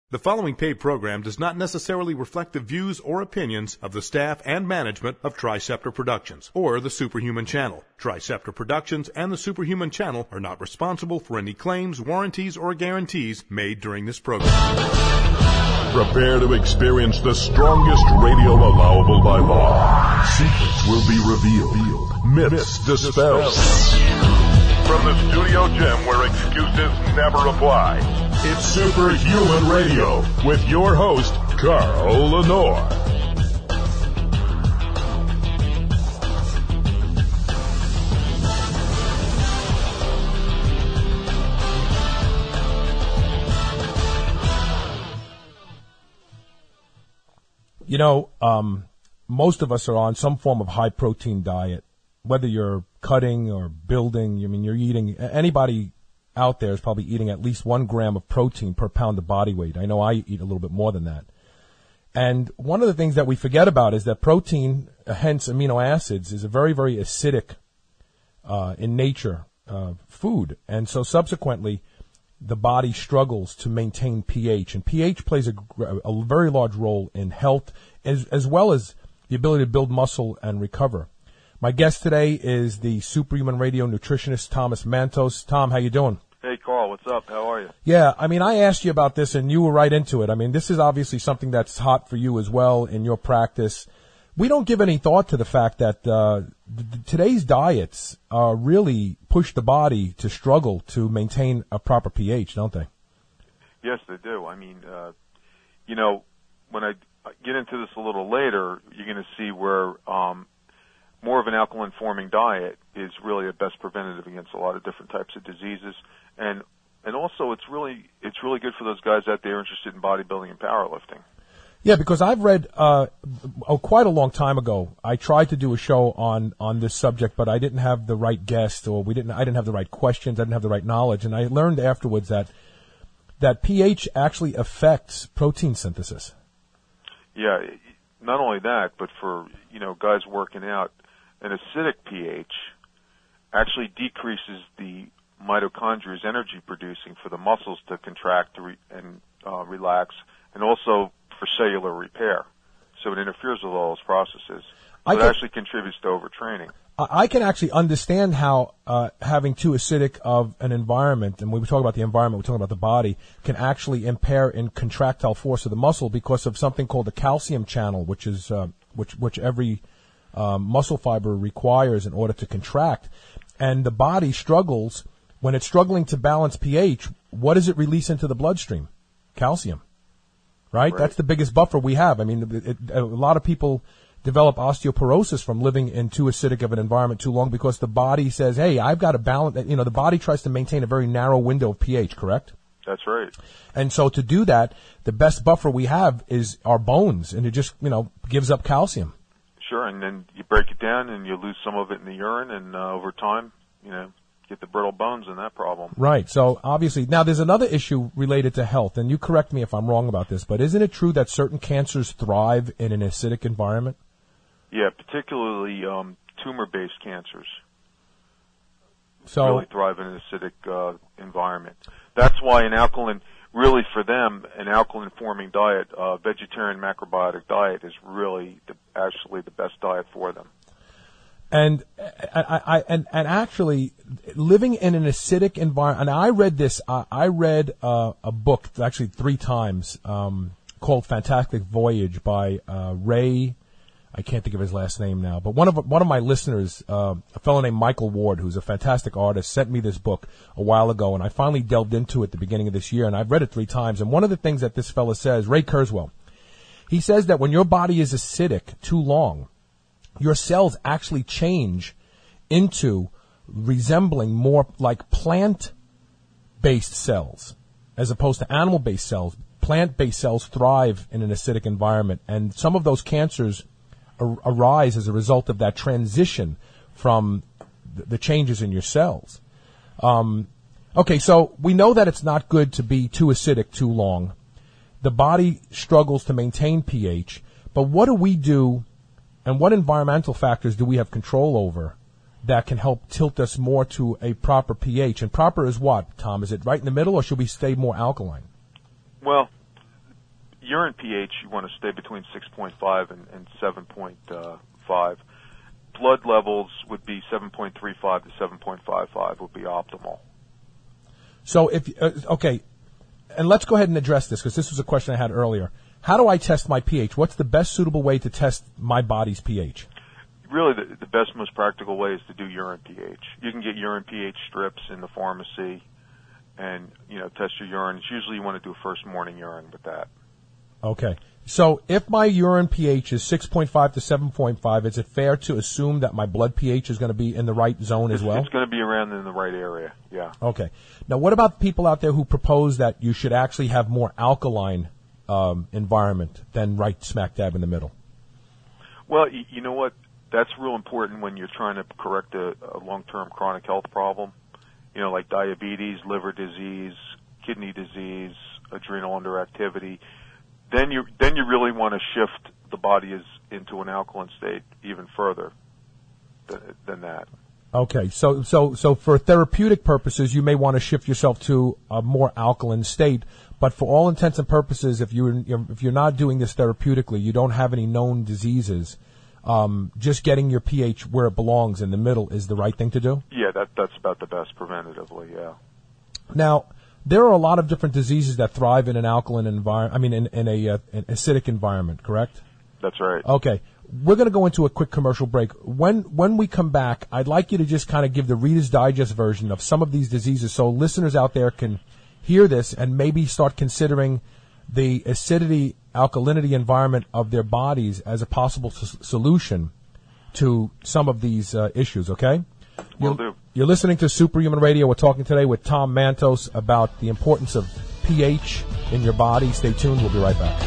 The following paid program does not necessarily reflect the views or opinions of the staff and management of Triceptor Productions or the Superhuman Channel. Triceptor Productions and the Superhuman Channel are not responsible for any claims, warranties, or guarantees made during this program. Prepare to experience the strongest radio allowable by law. Secrets will be revealed. Myths dispelled. From the studio gym where excuses never apply, it's Superhuman Radio with your host, Carl Lenore. You know, most of us are on some form of high-protein diet, whether you're cutting or building. I mean, you're eating, anybody out there is probably eating at least 1 gram of protein per pound of body weight. I know I eat a little bit more than that. And one of the things that we forget about is that protein, hence amino acids, is a very, very acidic in nature food. And so subsequently, the body struggles to maintain pH. And pH plays a very large role in health as well as the ability to build muscle and recover. My guest today is the Superhuman Radio nutritionist, Thomas Mantos. Tom, how you doing? Hey, Carl, what's up? How are you? Yeah, I mean, I asked you about this, and you were right into it. I mean, this is obviously something that's hot for you as well in your practice. We don't give any thought to the fact that today's diets really push the body to struggle to maintain a proper pH, don't they? Yes, they do. I mean, you know, when I get into this a little later, you're going to see where more of an alkaline-forming diet is really a best preventative against a lot of different types of diseases, and also it's really good for those guys out there interested in bodybuilding and powerlifting. Yeah, because I've read quite a long time ago. I tried to do a show on this subject, but I didn't have the right guest, or I didn't have the right questions, I didn't have the right knowledge, and I learned afterwards that pH actually affects protein synthesis. Yeah, not only that, but for guys working out, an acidic pH actually decreases the mitochondria's energy producing for the muscles to contract and relax, and also for cellular repair. So it interferes with all those processes. So it actually contributes to overtraining. I can actually understand how having too acidic of an environment, and when we talk about the environment, we're talking about the body, can actually impair in contractile force of the muscle because of something called the calcium channel, which is which every muscle fiber requires in order to contract. And the body struggles, when it's struggling to balance pH, what does it release into the bloodstream? Calcium, right? That's the biggest buffer we have. I mean, a lot of people develop osteoporosis from living in too acidic of an environment too long because the body says, hey, I've got to balance. The body tries to maintain a very narrow window of pH, correct? That's right. And so to do that, the best buffer we have is our bones, and it just, gives up calcium. Sure, and then you break it down and you lose some of it in the urine, and over time, get the brittle bones and that problem. Right. So obviously, now there's another issue related to health, and you correct me if I'm wrong about this, but isn't it true that certain cancers thrive in an acidic environment? Yeah, particularly tumor-based cancers. So really thrive in an acidic environment. That's why really for them, an alkaline-forming diet, vegetarian macrobiotic diet, is really actually the best diet for them. And actually, living in an acidic environment. And I read this. I read a book actually 3 times called "Fantastic Voyage" by Ray. I can't think of his last name now, but one of my listeners, a fellow named Michael Ward, who's a fantastic artist, sent me this book a while ago, and I finally delved into it at the beginning of this year, and I've read it 3 times. And one of the things that this fellow says, Ray Kurzweil, he says that when your body is acidic too long, your cells actually change into resembling more like plant-based cells as opposed to animal-based cells. Plant-based cells thrive in an acidic environment, and some of those cancers arise as a result of that transition from the changes in your cells. Okay, so we know that it's not good to be too acidic too long. The body struggles to maintain pH, but what do we do, and what environmental factors do we have control over that can help tilt us more to a proper pH? And proper is what, Tom? Is it right in the middle, or should we stay more alkaline? Well, urine pH, you want to stay between 6.5 and 7.5. Blood levels would be 7.35 to 7.55 would be optimal. So if okay, and let's go ahead and address this because this was a question I had earlier. How do I test my pH? What's the best suitable way to test my body's pH? Really, the best, most practical way is to do urine pH. You can get urine pH strips in the pharmacy, and test your urine. It's usually you want to do a first morning urine with that. Okay. So if my urine pH is 6.5 to 7.5, is it fair to assume that my blood pH is going to be in the right zone as well? It's going to be around in the right area, yeah. Okay. Now, what about people out there who propose that you should actually have more alkaline environment than right smack dab in the middle? Well, you know what? That's real important when you're trying to correct a long-term chronic health problem, like diabetes, liver disease, kidney disease, adrenal underactivity. Then you really want to shift the body into an alkaline state even further than that. Okay, so for therapeutic purposes, you may want to shift yourself to a more alkaline state. But for all intents and purposes, if you're not doing this therapeutically, you don't have any known diseases. Just getting your pH where it belongs in the middle is the right thing to do? Yeah, that's about the best preventatively, yeah. Now, there are a lot of different diseases that thrive in an alkaline environment, in an acidic environment, correct? That's right. Okay. We're going to go into a quick commercial break. When we come back, I'd like you to just kind of give the Reader's Digest version of some of these diseases so listeners out there can hear this and maybe start considering the acidity, alkalinity environment of their bodies as a possible solution to some of these issues, okay? Will do. You're listening to Superhuman Radio. We're talking today with Tom Mantos about the importance of pH in your body. Stay tuned. We'll be right back.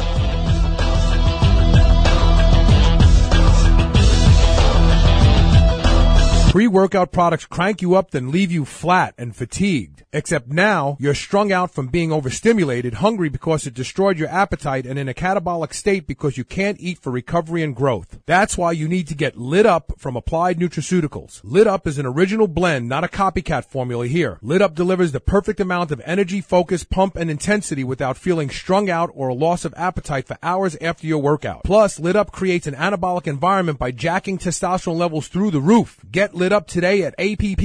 Pre-workout products crank you up then leave you flat and fatigued. Except now, you're strung out from being overstimulated, hungry because it destroyed your appetite, and in a catabolic state because you can't eat for recovery and growth. That's why you need to get Lit Up from Applied Nutraceuticals. Lit Up is an original blend, not a copycat formula here. Lit Up delivers the perfect amount of energy, focus, pump, and intensity without feeling strung out or a loss of appetite for hours after your workout. Plus, Lit Up creates an anabolic environment by jacking testosterone levels through the roof. Get Lit Up today at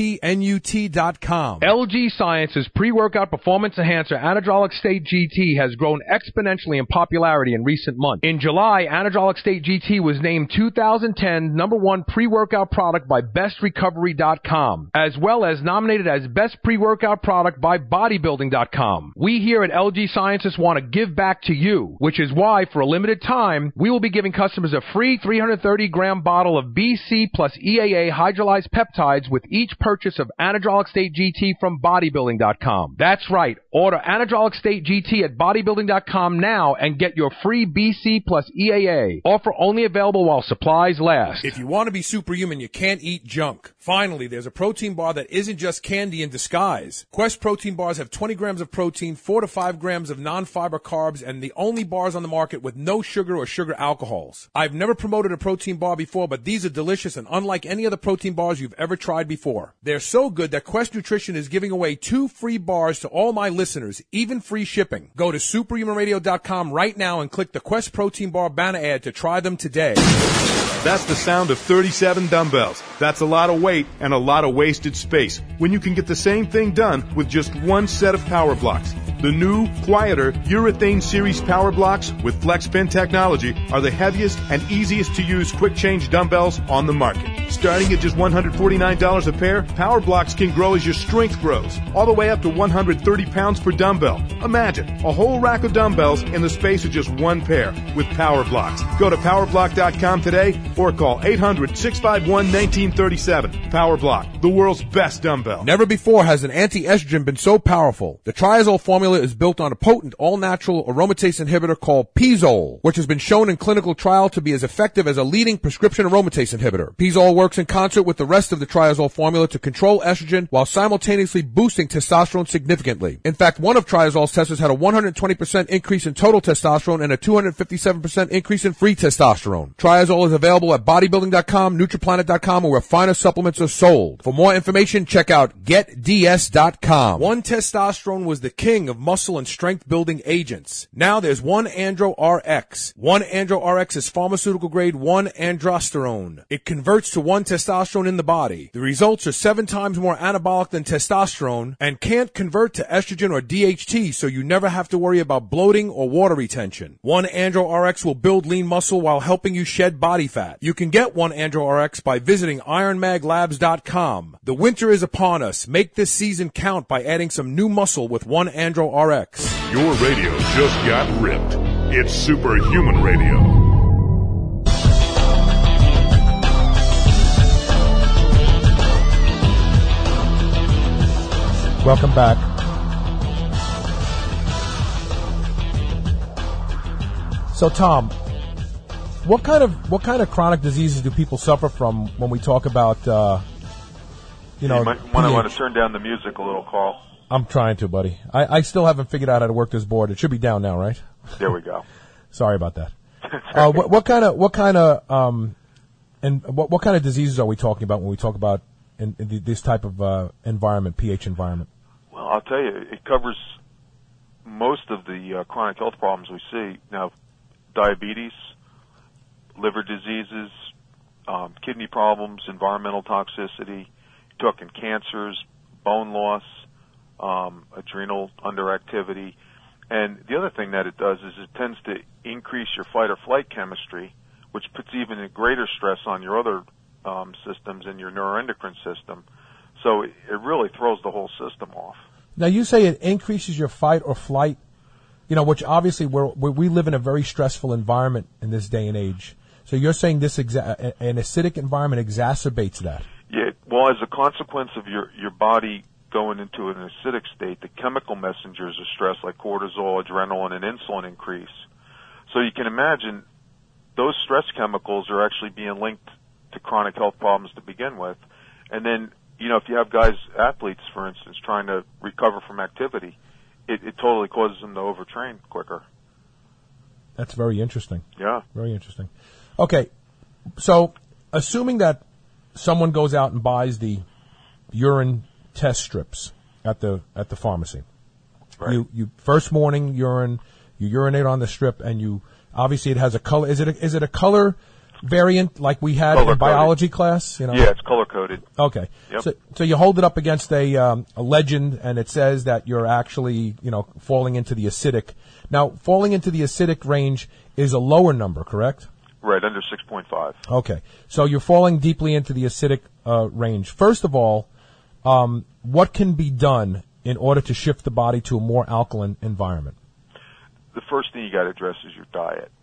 appnut.com. LG Science's pre-workout performance enhancer Anadrolic State GT has grown exponentially in popularity in recent months. In July, Anadrolic State GT was named 2010 #1 pre-workout product by bestrecovery.com, as well as nominated as best pre-workout product by bodybuilding.com. We here at LG Sciences want to give back to you, which is why for a limited time, we will be giving customers a free 330-gram bottle of BC plus EAA hydrolyzed peptides with each purchase of Anadrolic State GT from bodybuilding.com. That's right. Order Anadrolic State GT at bodybuilding.com now and get your free BC plus EAA. Offer only available while supplies last. If you want to be superhuman, you can't eat junk. Finally, there's a protein bar that isn't just candy in disguise. Quest protein bars have 20 grams of protein, 4 to 5 grams of non-fiber carbs, and the only bars on the market with no sugar or sugar alcohols. I've never promoted a protein bar before, but these are delicious and unlike any other protein bars you've ever tried before. They're so good that Quest Nutrition is giving away 2 free bars to all my listeners, even free shipping. Go to superhumanradio.com right now and click the Quest Protein Bar banner ad to try them today. That's the sound of 37 dumbbells. That's a lot of weight and a lot of wasted space when you can get the same thing done with just one set of power blocks. The new, quieter Urethane Series power blocks with FlexPin technology are the heaviest and easiest to use quick change dumbbells on the market. Starting at just $149 a pair, power blocks can grow as your strength grows, all the way up to 130 pounds per dumbbell. Imagine a whole rack of dumbbells in the space of just one pair with power blocks. Go to powerblock.com today or call 800-651-1937. Power Block, the world's best dumbbell. Never before has an anti-estrogen been so powerful. The Triazole formula is built on a potent all-natural aromatase inhibitor called Pizole, which has been shown in clinical trial to be as effective as a leading prescription aromatase inhibitor. Pizole works in concert with the rest of the triazole formula to control estrogen while simultaneously boosting testosterone significantly. In fact, one of triazole's testers had a 120% increase in total testosterone and a 257% increase in free testosterone. Triazole is available at bodybuilding.com, nutriplanet.com, or where finer supplements are sold. For more information, check out getds.com. 1-testosterone was the king of muscle and strength building agents. Now there's 1-andro-RX. 1-andro-RX is pharmaceutical grade 1-androsterone. It converts to 1-testosterone in the body. The results are 7 times more anabolic than testosterone and can't convert to estrogen or DHT, so you never have to worry about bloating or water retention. 1-andro-RX will build lean muscle while helping you shed body fat. You can get 1-andro-RX by visiting ironmaglabs.com. The winter is upon us. Make this season count by adding some new muscle with 1-andro-RX. Your radio just got ripped. It's Superhuman Radio. Welcome back. So, Tom, what kind of chronic diseases do people suffer from when we talk about, you might want to turn down the music a little, Carl. I'm trying to, buddy. I still haven't figured out how to work this board. It should be down now, right? There we go. Sorry about that. What kind of diseases are we talking about when we talk about in this type of environment, pH environment? Well, I'll tell you, it covers most of the chronic health problems we see. Now, diabetes, liver diseases, kidney problems, environmental toxicity, talking cancers, bone loss, adrenal underactivity. And the other thing that it does is it tends to increase your fight or flight chemistry, which puts even a greater stress on your other systems in your neuroendocrine system. So it really throws the whole system off. Now, you say it increases your fight or flight, which obviously we live in a very stressful environment in this day and age. So you're saying this an acidic environment exacerbates that? Yeah. Well, as a consequence of your body going into an acidic state, the chemical messengers of stress like cortisol, adrenaline, and insulin increase. So you can imagine those stress chemicals are actually being linked to chronic health problems to begin with. And then, if you have athletes, for instance, trying to recover from activity, it totally causes them to overtrain quicker. That's very interesting. Yeah. Very interesting. Okay, so assuming that someone goes out and buys the urine test strips at the pharmacy. Right. You first morning urine, you urinate on the strip, and you obviously it has a color. Is it a color variant like we had in biology class? Yeah, it's color coded. Okay. Yep. So you hold it up against a legend, and it says that you're actually falling into the acidic. Now, falling into the acidic range is a lower number, correct? Right, under 6.5. Okay. So you're falling deeply into the acidic range. First of all, what can be done in order to shift the body to a more alkaline environment? The first thing you got to address is your diet.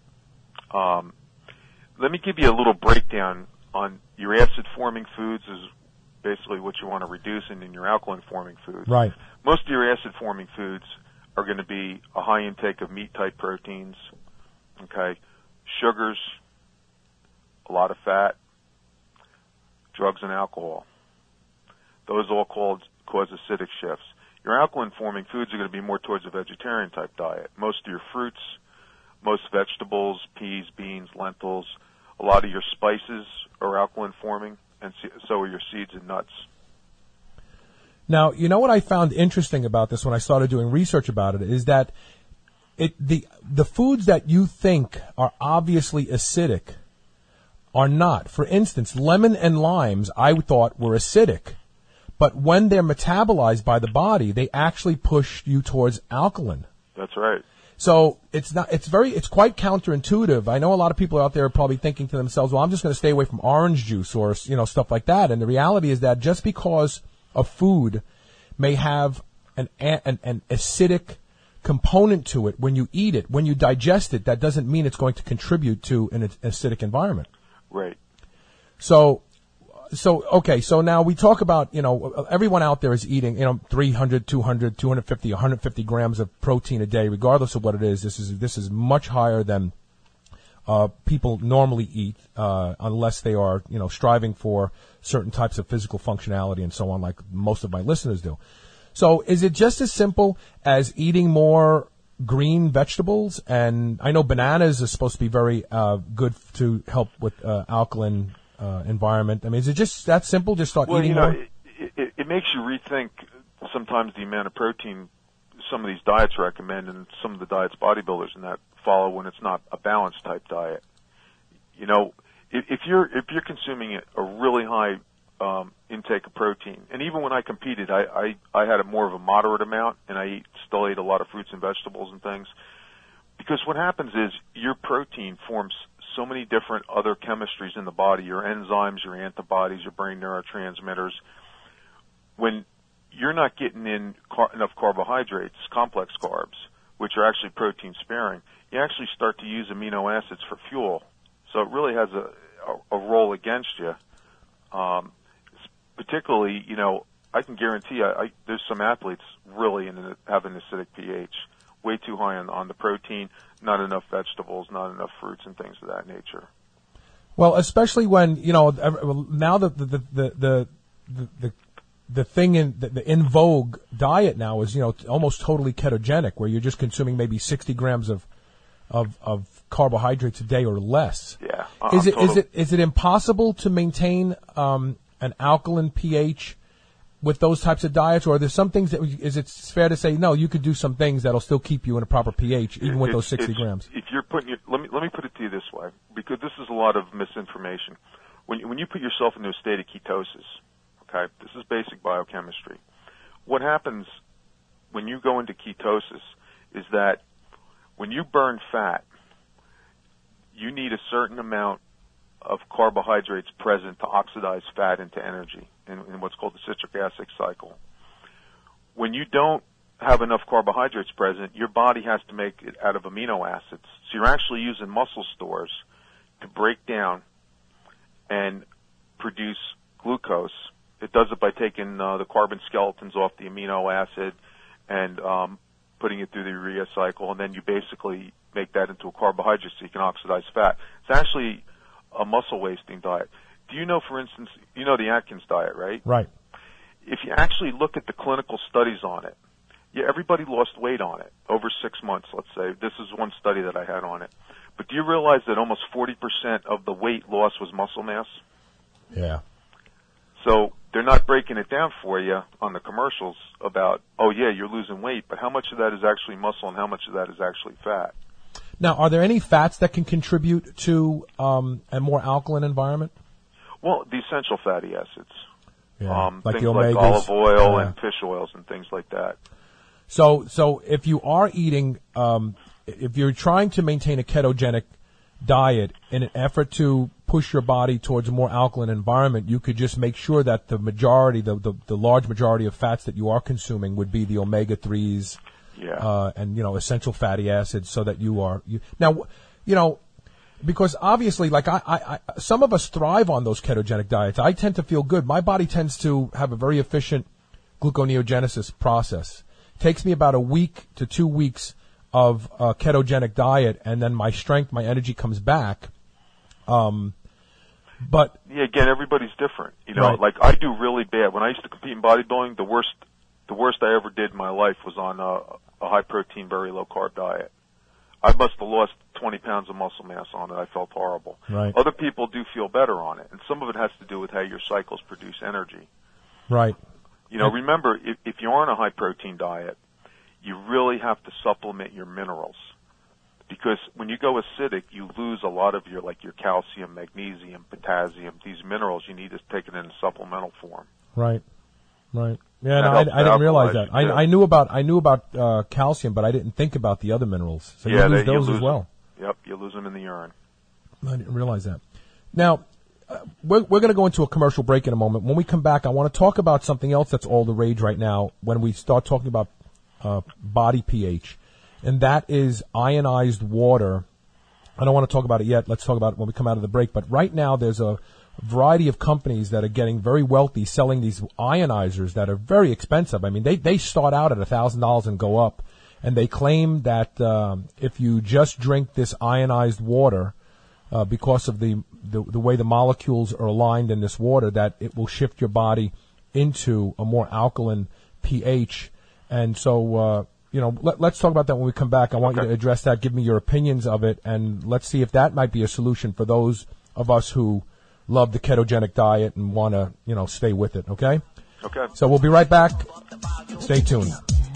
Let me give you a little breakdown on your acid-forming foods is basically what you want to reduce, and in your alkaline-forming foods. Right. Most of your acid-forming foods are going to be a high intake of meat-type proteins, okay, sugars, a lot of fat, drugs, and alcohol. Those all cause acidic shifts. Your alkaline-forming foods are going to be more towards a vegetarian-type diet. Most of your fruits, most vegetables, peas, beans, lentils, a lot of your spices are alkaline-forming, and so are your seeds and nuts. Now, you know what I found interesting about this when I started doing research about it is that the foods that you think are obviously acidic are not. For instance, lemon and limes I thought were acidic, but when they're metabolized by the body, they actually push you towards alkaline. That's right. So it's quite counterintuitive. I know a lot of people out there are probably thinking to themselves, well, I'm just going to stay away from orange juice or, stuff like that. And the reality is that just because a food may have an acidic component to it when you eat it, when you digest it, that doesn't mean it's going to contribute to an acidic environment. Right. So okay, so now we talk about, everyone out there is eating, 300, 200, 250, 150 grams of protein a day, regardless of what it is. This is much higher than people normally eat, unless they are, striving for certain types of physical functionality and so on, like most of my listeners do. So is it just as simple as eating more green vegetables? And I know bananas is supposed to be very good to help with alkaline environment. I mean, is it just that simple? Just start eating more? It makes you rethink sometimes the amount of protein some of these diets recommend, and some of the diets bodybuilders and that follow when it's not a balanced type diet. If you're consuming a really high intake of protein, and even when I competed, I had a more of a moderate amount, and I still ate a lot of fruits and vegetables and things, because what happens is your protein forms so many different other chemistries in the body, your enzymes, your antibodies, your brain neurotransmitters. When you're not getting in enough carbohydrates, complex carbs, which are actually protein sparing, you actually start to use amino acids for fuel. So it really has a role against you. Particularly, I can guarantee there's some athletes really have an acidic pH, way too high on the protein, not enough vegetables, not enough fruits and things of that nature. Well, especially when now the thing the in vogue diet now is almost totally ketogenic, where you're just consuming maybe 60 grams of carbohydrates a day or less. Yeah. Is it impossible to maintain an alkaline pH with those types of diets, or are there some things is it fair to say no? You could do some things that'll still keep you in a proper pH even with those 60 grams. If you're putting let me put it to you this way, because this is a lot of misinformation. When you put yourself into a state of ketosis. Okay, this is basic biochemistry. What happens when you go into ketosis is that when you burn fat, you need a certain amount of carbohydrates present to oxidize fat into energy in what's called the citric acid cycle. When you don't have enough carbohydrates present, your body has to make it out of amino acids. So you're actually using muscle stores to break down and produce glucose. It does it by taking the carbon skeletons off the amino acid and putting it through the urea cycle, and then you basically make that into a carbohydrate so you can oxidize fat. It's actually a muscle wasting diet. Do you know, for instance, the Atkins diet, right? Right. If you actually look at the clinical studies on it, everybody lost weight on it over 6 months, let's say. This is one study that I had on it. But do you realize that almost 40% of the weight loss was muscle mass? Yeah. So they're not breaking it down for you on the commercials about, you're losing weight, but how much of that is actually muscle and how much of that is actually fat? Now, are there any fats that can contribute to a more alkaline environment? Well, the essential fatty acids. Yeah, like things the omegas, like olive oil and fish oils and things like that. So if you are eating, if you're trying to maintain a ketogenic diet in an effort to push your body towards a more alkaline environment, you could just make sure that the majority, the large majority of fats that you are consuming would be the omega-3s, and essential fatty acids, so that because obviously, like I some of us thrive on those ketogenic diets. I tend to feel good. My body tends to have a very efficient gluconeogenesis process. It takes me about a week to 2 weeks of a ketogenic diet, and then my strength, my energy comes back. But again, everybody's different. Right. Like I do really bad. When I used to compete in bodybuilding, the worst I ever did in my life was on a high protein, very low carb diet. I must have lost 20 pounds of muscle mass on it. I felt horrible. Right. Other people do feel better on it, and some of it has to do with how your cycles produce energy. Right. Remember, if you're on a high protein diet, you really have to supplement your minerals. Because when you go acidic, you lose a lot of your calcium, magnesium, potassium, these minerals. You need to take it in a supplemental form. Right. Yeah, no, I didn't realize that. I knew about calcium, but I didn't think about the other minerals. So you lose those as well. Yep, you lose them in the urine. I didn't realize that. Now, we're going to go into a commercial break in a moment. When we come back, I want to talk about something else that's all the rage right now when we start talking about body pH, and that is ionized water. I don't want to talk about it yet. Let's talk about it when we come out of the break. But right now, there's a variety of companies that are getting very wealthy selling these ionizers that are very expensive. I mean, they start out at $1,000 and go up. And they claim that if you just drink this ionized water, because of the way the molecules are aligned in this water, that it will shift your body into a more alkaline pH. And so, let's talk about that when we come back. I want you to address that, give me your opinions of it, and let's see if that might be a solution for those of us who love the ketogenic diet and want to, stay with it, okay? Okay. So we'll be right back. Stay tuned.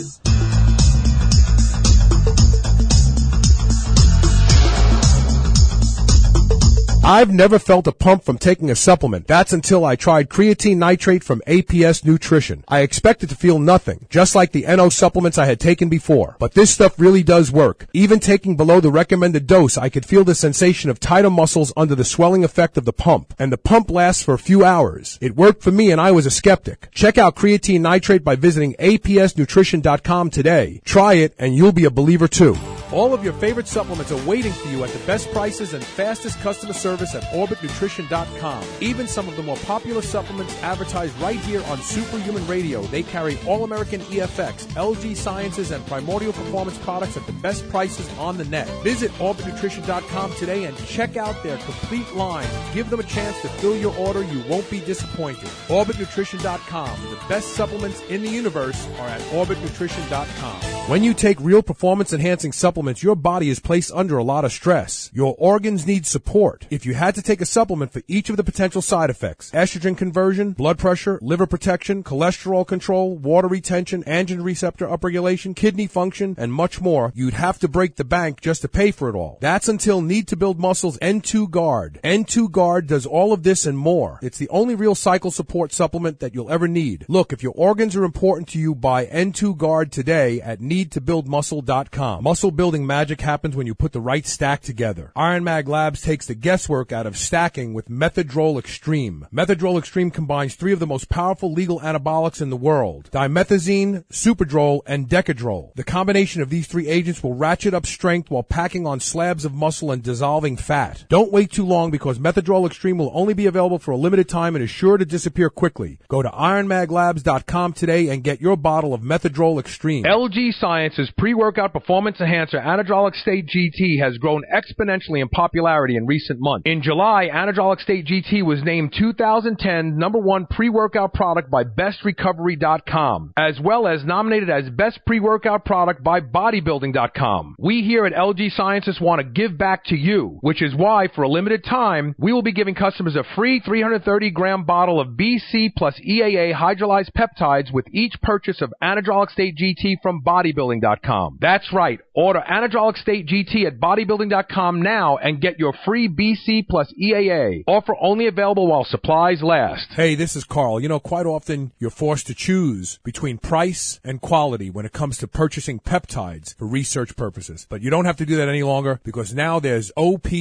I've never felt a pump from taking a supplement. That's until I tried creatine nitrate from APS Nutrition. I expected to feel nothing, just like the NO supplements I had taken before. But this stuff really does work. Even taking below the recommended dose, I could feel the sensation of tighter muscles under the swelling effect of the pump. And the pump lasts for a few hours. It worked for me and I was a skeptic. Check out creatine nitrate by visiting apsnutrition.com today. Try it and you'll be a believer too. All of your favorite supplements are waiting for you at the best prices and fastest customer service at OrbitNutrition.com. Even some of the more popular supplements advertised right here on Superhuman Radio. They carry All-American EFX, LG Sciences, and Primordial Performance products at the best prices on the net. Visit OrbitNutrition.com today and check out their complete line. Give them a chance to fill your order. You won't be disappointed. OrbitNutrition.com. The best supplements in the universe are at OrbitNutrition.com. When you take real performance-enhancing supplements, your body is placed under a lot of stress. Your organs need support. If you had to take a supplement for each of the potential side effects, estrogen conversion, blood pressure, liver protection, cholesterol control, water retention, androgen receptor upregulation, kidney function, and much more, you'd have to break the bank just to pay for it all. That's until Need to Build Muscle's N2 Guard. N2 Guard does all of this and more. It's the only real cycle support supplement that you'll ever need. Look, if your organs are important to you, buy N2 Guard today at needtobuildmuscle.com. Muscle building magic happens when you put the right stack together. Iron Mag Labs takes the guesswork out of stacking with Methadrol Extreme. Methadrol Extreme combines 3 of the most powerful legal anabolics in the world: dimethazine, Superdrol, and Decadrol. The combination of these 3 agents will ratchet up strength while packing on slabs of muscle and dissolving fat. Don't wait too long because Methadrol Extreme will only be available for a limited time and is sure to disappear quickly. Go to ironmaglabs.com today and get your bottle of Methadrol Extreme. LG Science's pre-workout performance enhancer Anadrolic State GT has grown exponentially in popularity in recent months. In July, Anadrolic State GT was named 2010 #1 pre-workout product by BestRecovery.com, as well as nominated as Best Pre-Workout Product by Bodybuilding.com. We here at LG Sciences want to give back to you, which is why, for a limited time, we will be giving customers a free 330-gram bottle of BC plus EAA hydrolyzed peptides with each purchase of Anadrolic State GT from Bodybuilding.com. That's right. Order Anadrolic State GT at bodybuilding.com now and get your free BC plus EAA. Offer only available while supplies last. Hey, this is Carl. Quite often you're forced to choose between price and quality when it comes to purchasing peptides for research purposes. But you don't have to do that any longer because now there's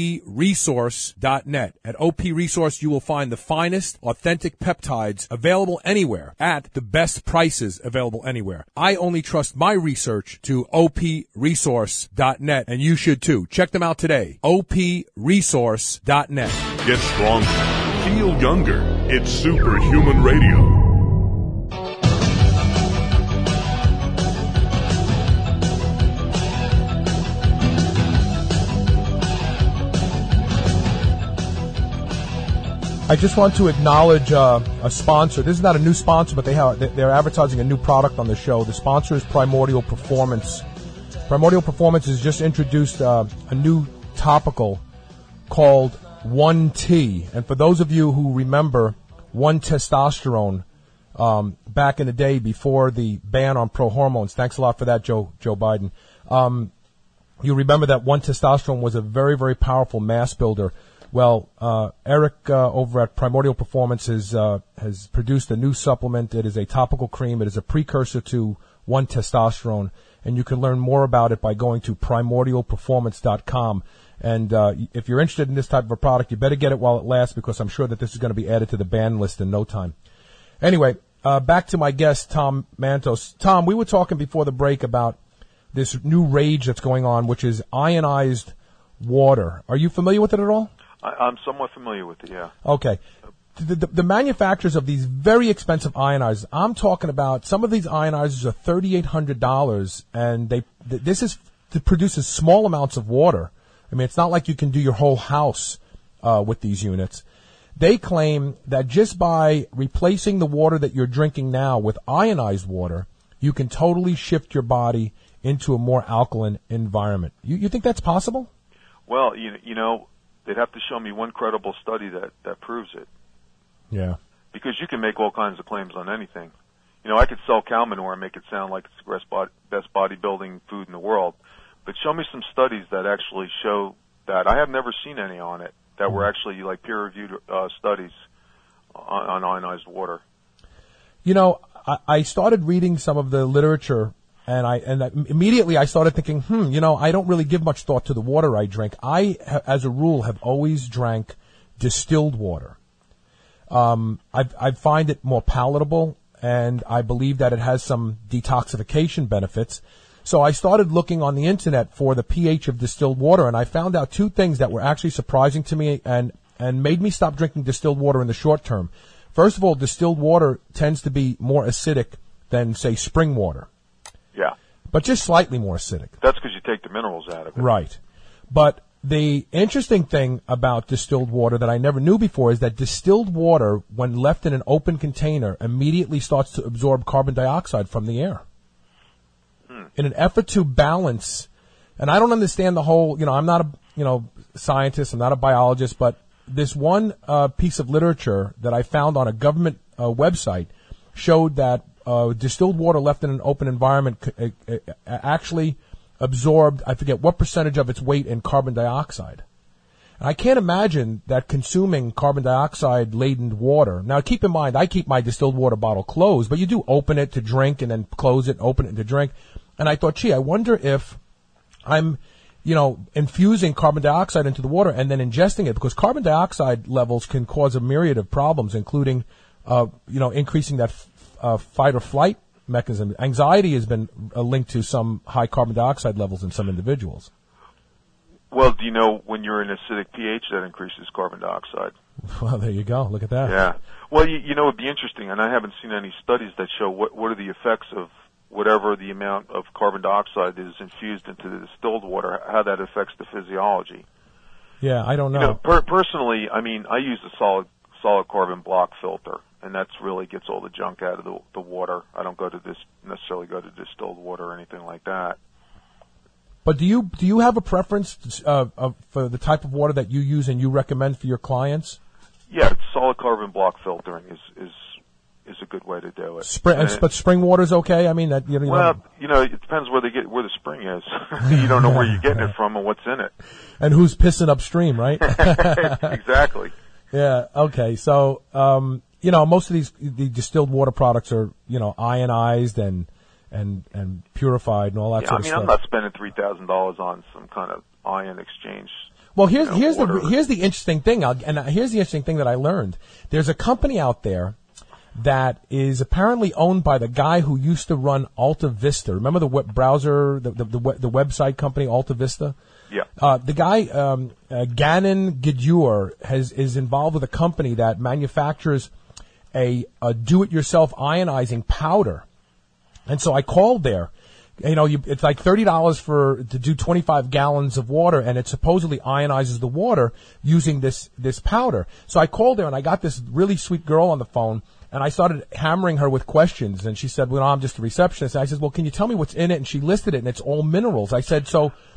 OPResource.net. At OP Resource, you will find the finest, authentic peptides available anywhere at the best prices available anywhere. I only trust my research to OPResource.net, and you should too. Check them out today. OPResource.net. Get stronger. Feel younger. It's Superhuman Radio. I just want to acknowledge a sponsor. This is not a new sponsor, but they're advertising a new product on the show. The sponsor is Primordial Performance. Primordial Performance has just introduced a new topical called 1T. And for those of you who remember 1-testosterone back in the day before the ban on pro-hormones, thanks a lot for that, Joe Biden. You remember that 1-testosterone was a very, very powerful mass builder. Well, Eric over at Primordial Performance has produced a new supplement. It is a topical cream. It is a precursor to 1-testosterone, and you can learn more about it by going to primordialperformance.com. And if you're interested in this type of a product, you better get it while it lasts because I'm sure that this is going to be added to the ban list in no time. Anyway, back to my guest, Tom Mantos. Tom, we were talking before the break about this new rage that's going on, which is ionized water. Are you familiar with it at all? I'm somewhat familiar with it, yeah. Okay. The manufacturers of these very expensive ionizers, I'm talking about some of these ionizers are $3,800, and this is to produce small amounts of water, I mean, it's not like you can do your whole house with these units. They claim that just by replacing the water that you're drinking now with ionized water, you can totally shift your body into a more alkaline environment. You think that's possible? Well, you know, they'd have to show me one credible study that proves it. Yeah. Because you can make all kinds of claims on anything. You know, I could sell cow manure and make it sound like it's the best bodybuilding food in the world. But show me some studies that actually show that. I have never seen any on it that were actually like peer-reviewed studies on ionized water. You know, I started reading some of the literature, and immediately I started thinking, you know, I don't really give much thought to the water I drink. As a rule, have always drank distilled water. I find it more palatable, and I believe that it has some detoxification benefits. So I started looking on the internet for the pH of distilled water, and I found out two things that were actually surprising to me and made me stop drinking distilled water in the short term. First of all, distilled water tends to be more acidic than, say, spring water. Yeah. But just slightly more acidic. That's because you take the minerals out of it. Right. But the interesting thing about distilled water that I never knew before is that distilled water, when left in an open container, immediately starts to absorb carbon dioxide from the air. In an effort to balance, and I don't understand the whole, you know, I'm not a, scientist, I'm not a biologist, but this one piece of literature that I found on a government website showed that distilled water left in an open environment actually absorbed, I forget what percentage of its weight in carbon dioxide. And I can't imagine that consuming carbon dioxide laden water. Now keep in mind, I keep my distilled water bottle closed, but you do open it to drink and then close it, open it to drink. And I thought, gee, I wonder if I'm, infusing carbon dioxide into the water and then ingesting it, because carbon dioxide levels can cause a myriad of problems, including, increasing that fight or flight mechanism. Anxiety has been linked to some high carbon dioxide levels in some individuals. Well, do you know when you're in acidic pH that increases carbon dioxide? Well, there you go. Look at that. Yeah. Well, it'd be interesting, and I haven't seen any studies that show what are the effects of whatever the amount of carbon dioxide is infused into the distilled water, how that affects the physiology. Yeah, I don't know. Personally, I mean, I use a solid carbon block filter, and that's really gets all the junk out of the water. I don't necessarily go to distilled water or anything like that. But do you have a preference for the type of water that you use and you recommend for your clients? Yeah, solid carbon block filtering is a good way to do it. But spring water's okay. I mean, that it depends where the spring is. You don't know where you're getting it from and what's in it, and who's pissing upstream, right? Exactly. Yeah. Okay. So, most of the distilled water products are, ionized and purified and all that sort of stuff. I'm not spending $3,000 on some kind of ion exchange. Well, here's the interesting thing, here's the interesting thing that I learned. There's a company out there that is apparently owned by the guy who used to run Alta Vista. Remember the web browser, the website company Alta Vista? Yeah. The guy Gannon Gidure is involved with a company that manufactures a do-it-yourself ionizing powder. And so I called there. It's like $30 to do 25 gallons of water, and it supposedly ionizes the water using this powder. So I called there, and I got this really sweet girl on the phone, and I started hammering her with questions. And she said, "Well, I'm just a receptionist." And I said, "Well, can you tell me what's in it?" And she listed it, and it's all minerals. I said,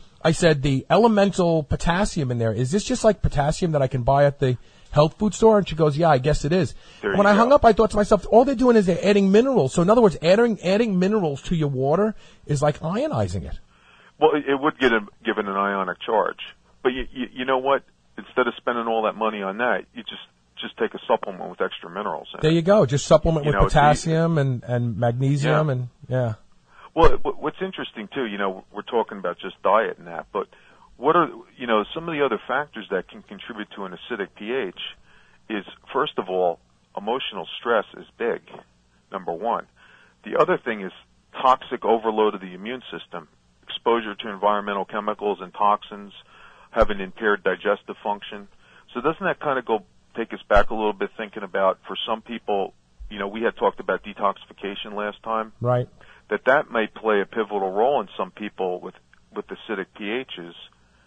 the elemental potassium in there, is this just like potassium that I can buy at the health food store? And she goes, "Yeah, I guess it is." When I hung up, I thought to myself, all they're doing is they're adding minerals. So in other words, adding minerals to your water is like ionizing it. Well, it would give it an ionic charge. But you know what? Instead of spending all that money on that, you just take a supplement with extra minerals in it. There you go. Just supplement with potassium and magnesium and yeah. Well, what's interesting too, we're talking about just diet and that, but what are, some of the other factors that can contribute to an acidic pH is, first of all, emotional stress is big, number one. The other thing is toxic overload of the immune system, exposure to environmental chemicals and toxins, having impaired digestive function. So doesn't that kind of take us back a little bit, thinking about, for some people, we had talked about detoxification last time. Right. That may play a pivotal role in some people with acidic pHs,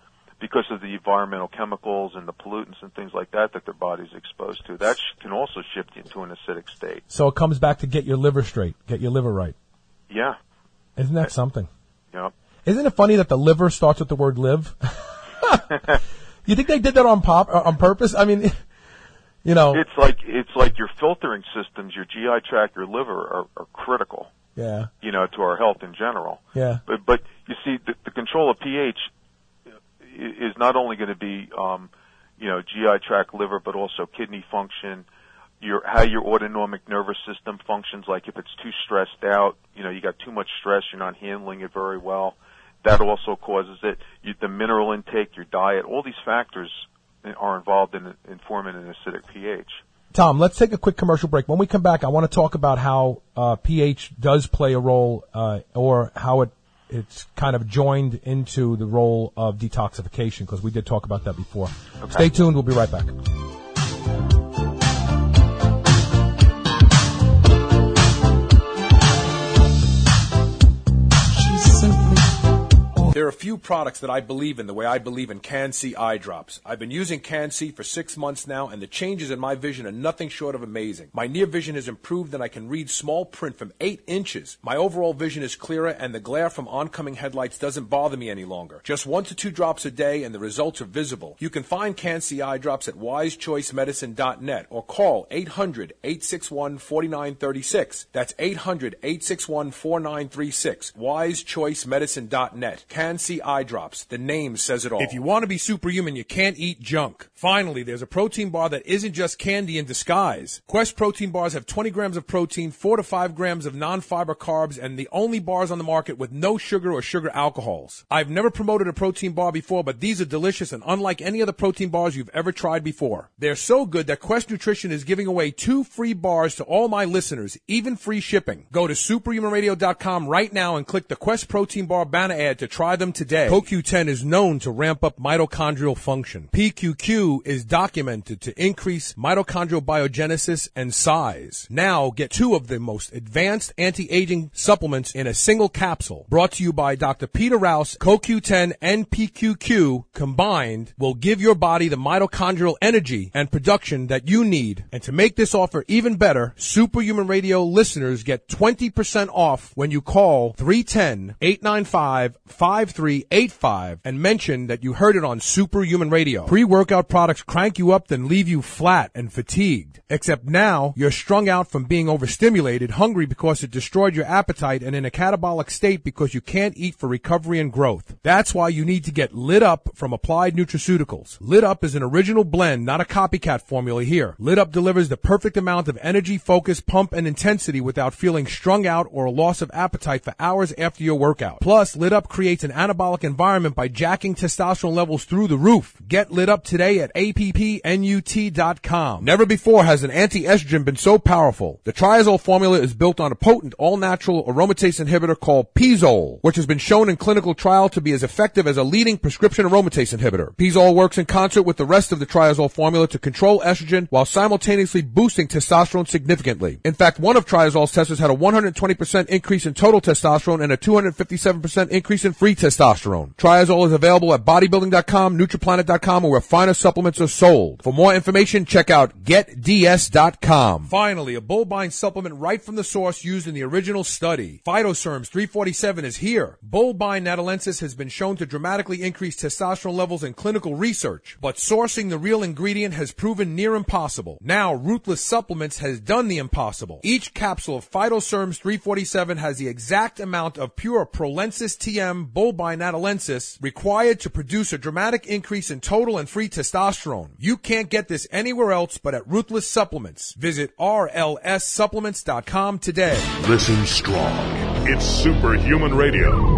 because of the environmental chemicals and the pollutants and things like that their body's exposed to. That can also shift you into an acidic state. So it comes back to get your liver straight, get your liver right. Yeah. Isn't that something? Yeah. Isn't it funny that the liver starts with the word live? You think they did that on purpose? I mean, you know. It's like your filtering systems, your GI tract, your liver are critical. Yeah. You know, to our health in general. Yeah. But you see, the control of pH is not only going to be, you know, GI tract, liver, but also kidney function, how your autonomic nervous system functions. Like if it's too stressed out, you know, you got too much stress, you're not handling it very well. That also causes it. The mineral intake, your diet, all these factors are involved in forming an acidic pH. Tom, let's take a quick commercial break. When we come back, I want to talk about how pH does play a role, or how it's kind of joined into the role of detoxification, because we did talk about that before. Okay. Stay tuned. We'll be right back. There are a few products that I believe in the way I believe in Can-C eye drops. I've been using Can-C for 6 months now, and the changes in my vision are nothing short of amazing. My near vision has improved, and I can read small print from 8 inches. My overall vision is clearer, and the glare from oncoming headlights doesn't bother me any longer. Just 1 to 2 drops a day, and the results are visible. You can find Can-C eye drops at wisechoicemedicine.net or call 800-861-4936. That's 800-861-4936. wisechoicemedicine.net. Can-C eye drops. The name says it all. If you want to be superhuman, you can't eat junk. Finally, there's a protein bar that isn't just candy in disguise. Quest protein bars have 20 grams of protein, 4 to 5 grams of non-fiber carbs, and the only bars on the market with no sugar or sugar alcohols. I've never promoted a protein bar before, but these are delicious and unlike any other protein bars you've ever tried before. They're so good that Quest Nutrition is giving away 2 free bars to all my listeners, even free shipping. Go to superhumanradio.com right now and click the Quest protein bar banner ad to try them today. CoQ10 is known to ramp up mitochondrial function. PQQ is documented to increase mitochondrial biogenesis and size. Now get 2 of the most advanced anti-aging supplements in a single capsule. Brought to you by Dr. Peter Rouse. CoQ10 and PQQ combined will give your body the mitochondrial energy and production that you need. And to make this offer even better, Superhuman Radio listeners get 20% off when you call 310-895-5385 and mention that you heard it on Superhuman Radio. Pre-workout products crank you up then leave you flat and fatigued. Except now, you're strung out from being overstimulated, hungry because it destroyed your appetite, and in a catabolic state because you can't eat for recovery and growth. That's why you need to get Lit Up from Applied Nutraceuticals. Lit Up is an original blend, not a copycat formula here. Lit Up delivers the perfect amount of energy, focus, pump, and intensity without feeling strung out or a loss of appetite for hours after your workout. Plus, Lit Up creates an anabolic environment by jacking testosterone levels through the roof. Get lit up today at appnut.com. Never before has an anti-estrogen been so powerful. The Triazole formula is built on a potent all-natural aromatase inhibitor called Pizole, which has been shown in clinical trial to be as effective as a leading prescription aromatase inhibitor. Pizole works in concert with the rest of the Triazole formula to control estrogen while simultaneously boosting testosterone significantly. In fact, one of Triazole's testers had a 120% increase in total testosterone and a 257% increase in free testosterone. Triazole is available at bodybuilding.com, nutriplanet.com, or where finer supplements are sold. For more information, check out getds.com. Finally, a Bullbine supplement right from the source used in the original study. Phytoserms 347 is here. Bullbine natalensis has been shown to dramatically increase testosterone levels in clinical research, but sourcing the real ingredient has proven near impossible. Now, Ruthless Supplements has done the impossible. Each capsule of Phytoserms 347 has the exact amount of pure Prolensis TM Bullbine natalensis required to produce a dramatic increase in total and free testosterone. You can't get this anywhere else but at Ruthless Supplements. Visit rlssupplements.com today. Listen strong. It's Superhuman Radio.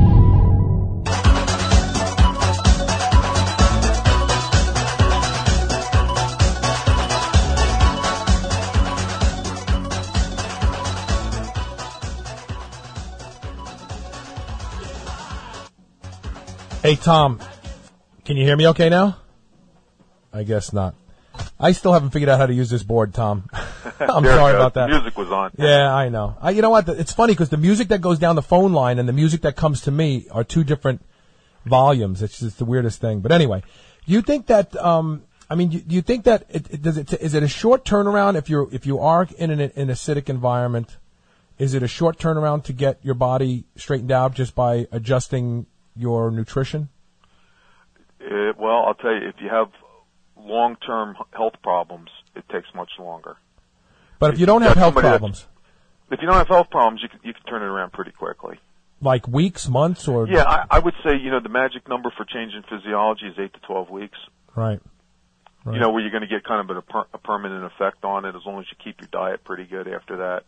Hey, Tom, can you hear me okay now? I guess not. I still haven't figured out how to use this board, Tom. I'm sorry about that. The music was on. Yeah, I know. You know what? It's funny because the music that goes down the phone line and the music that comes to me are 2 different volumes. It's just the weirdest thing. But anyway, do you think that? Do you think that is it a short turnaround if you are in an acidic environment? Is it a short turnaround to get your body straightened out just by adjusting your nutrition? Well, I'll tell you, if you have long-term health problems, it takes much longer. But if you don't have health problems, if you don't have health problems, you can turn it around pretty quickly. Like weeks, months, or yeah, I would say the magic number for changing physiology is 8 to 12 weeks. Right. Where you're going to get kind of a permanent effect on it as long as you keep your diet pretty good after that.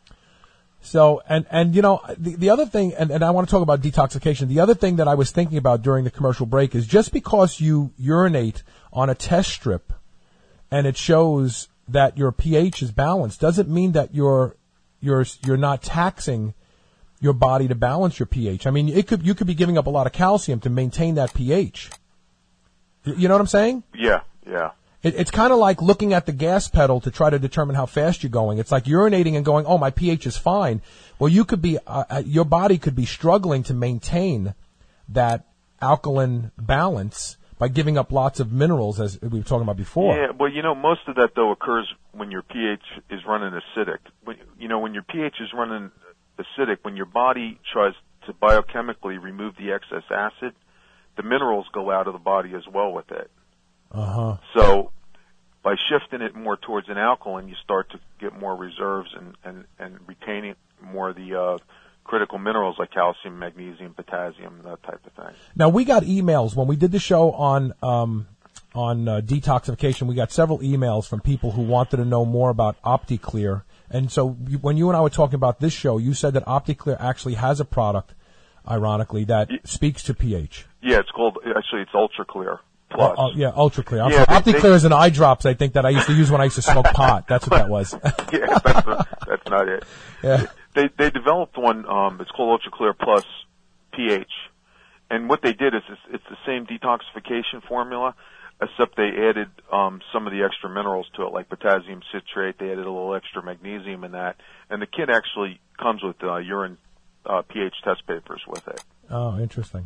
So, and the other thing, and I want to talk about detoxification, the other thing that I was thinking about during the commercial break is just because you urinate on a test strip and it shows that your pH is balanced doesn't mean that you're not taxing your body to balance your pH. I mean, you could be giving up a lot of calcium to maintain that pH. You know what I'm saying? Yeah. It's kind of like looking at the gas pedal to try to determine how fast you're going. It's like urinating and going, oh, my pH is fine. Well, you could be, your body could be struggling to maintain that alkaline balance by giving up lots of minerals, as we were talking about before. Yeah, well, most of that, though, occurs when your pH is running acidic. When your pH is running acidic, when your body tries to biochemically remove the excess acid, the minerals go out of the body as well with it. Uh-huh. So by shifting it more towards an alkaline, you start to get more reserves and retaining more of the critical minerals like calcium, magnesium, potassium, that type of thing. Now, we got emails when we did the show on detoxification. We got several emails from people who wanted to know more about OptiClear. And so when you and I were talking about this show, you said that OptiClear actually has a product, ironically, that speaks to pH. Yeah, it's UltraClear Plus. UltraClear. Yeah, OptiClear is an eye drops, I think, that I used to use when I used to smoke pot. That's what that was. Yeah, that's not it. Yeah. They developed one, it's called UltraClear Plus pH. And what they did is it's the same detoxification formula, except they added some of the extra minerals to it, like potassium citrate. They added a little extra magnesium in that. And the kit actually comes with urine pH test papers with it. Oh, interesting.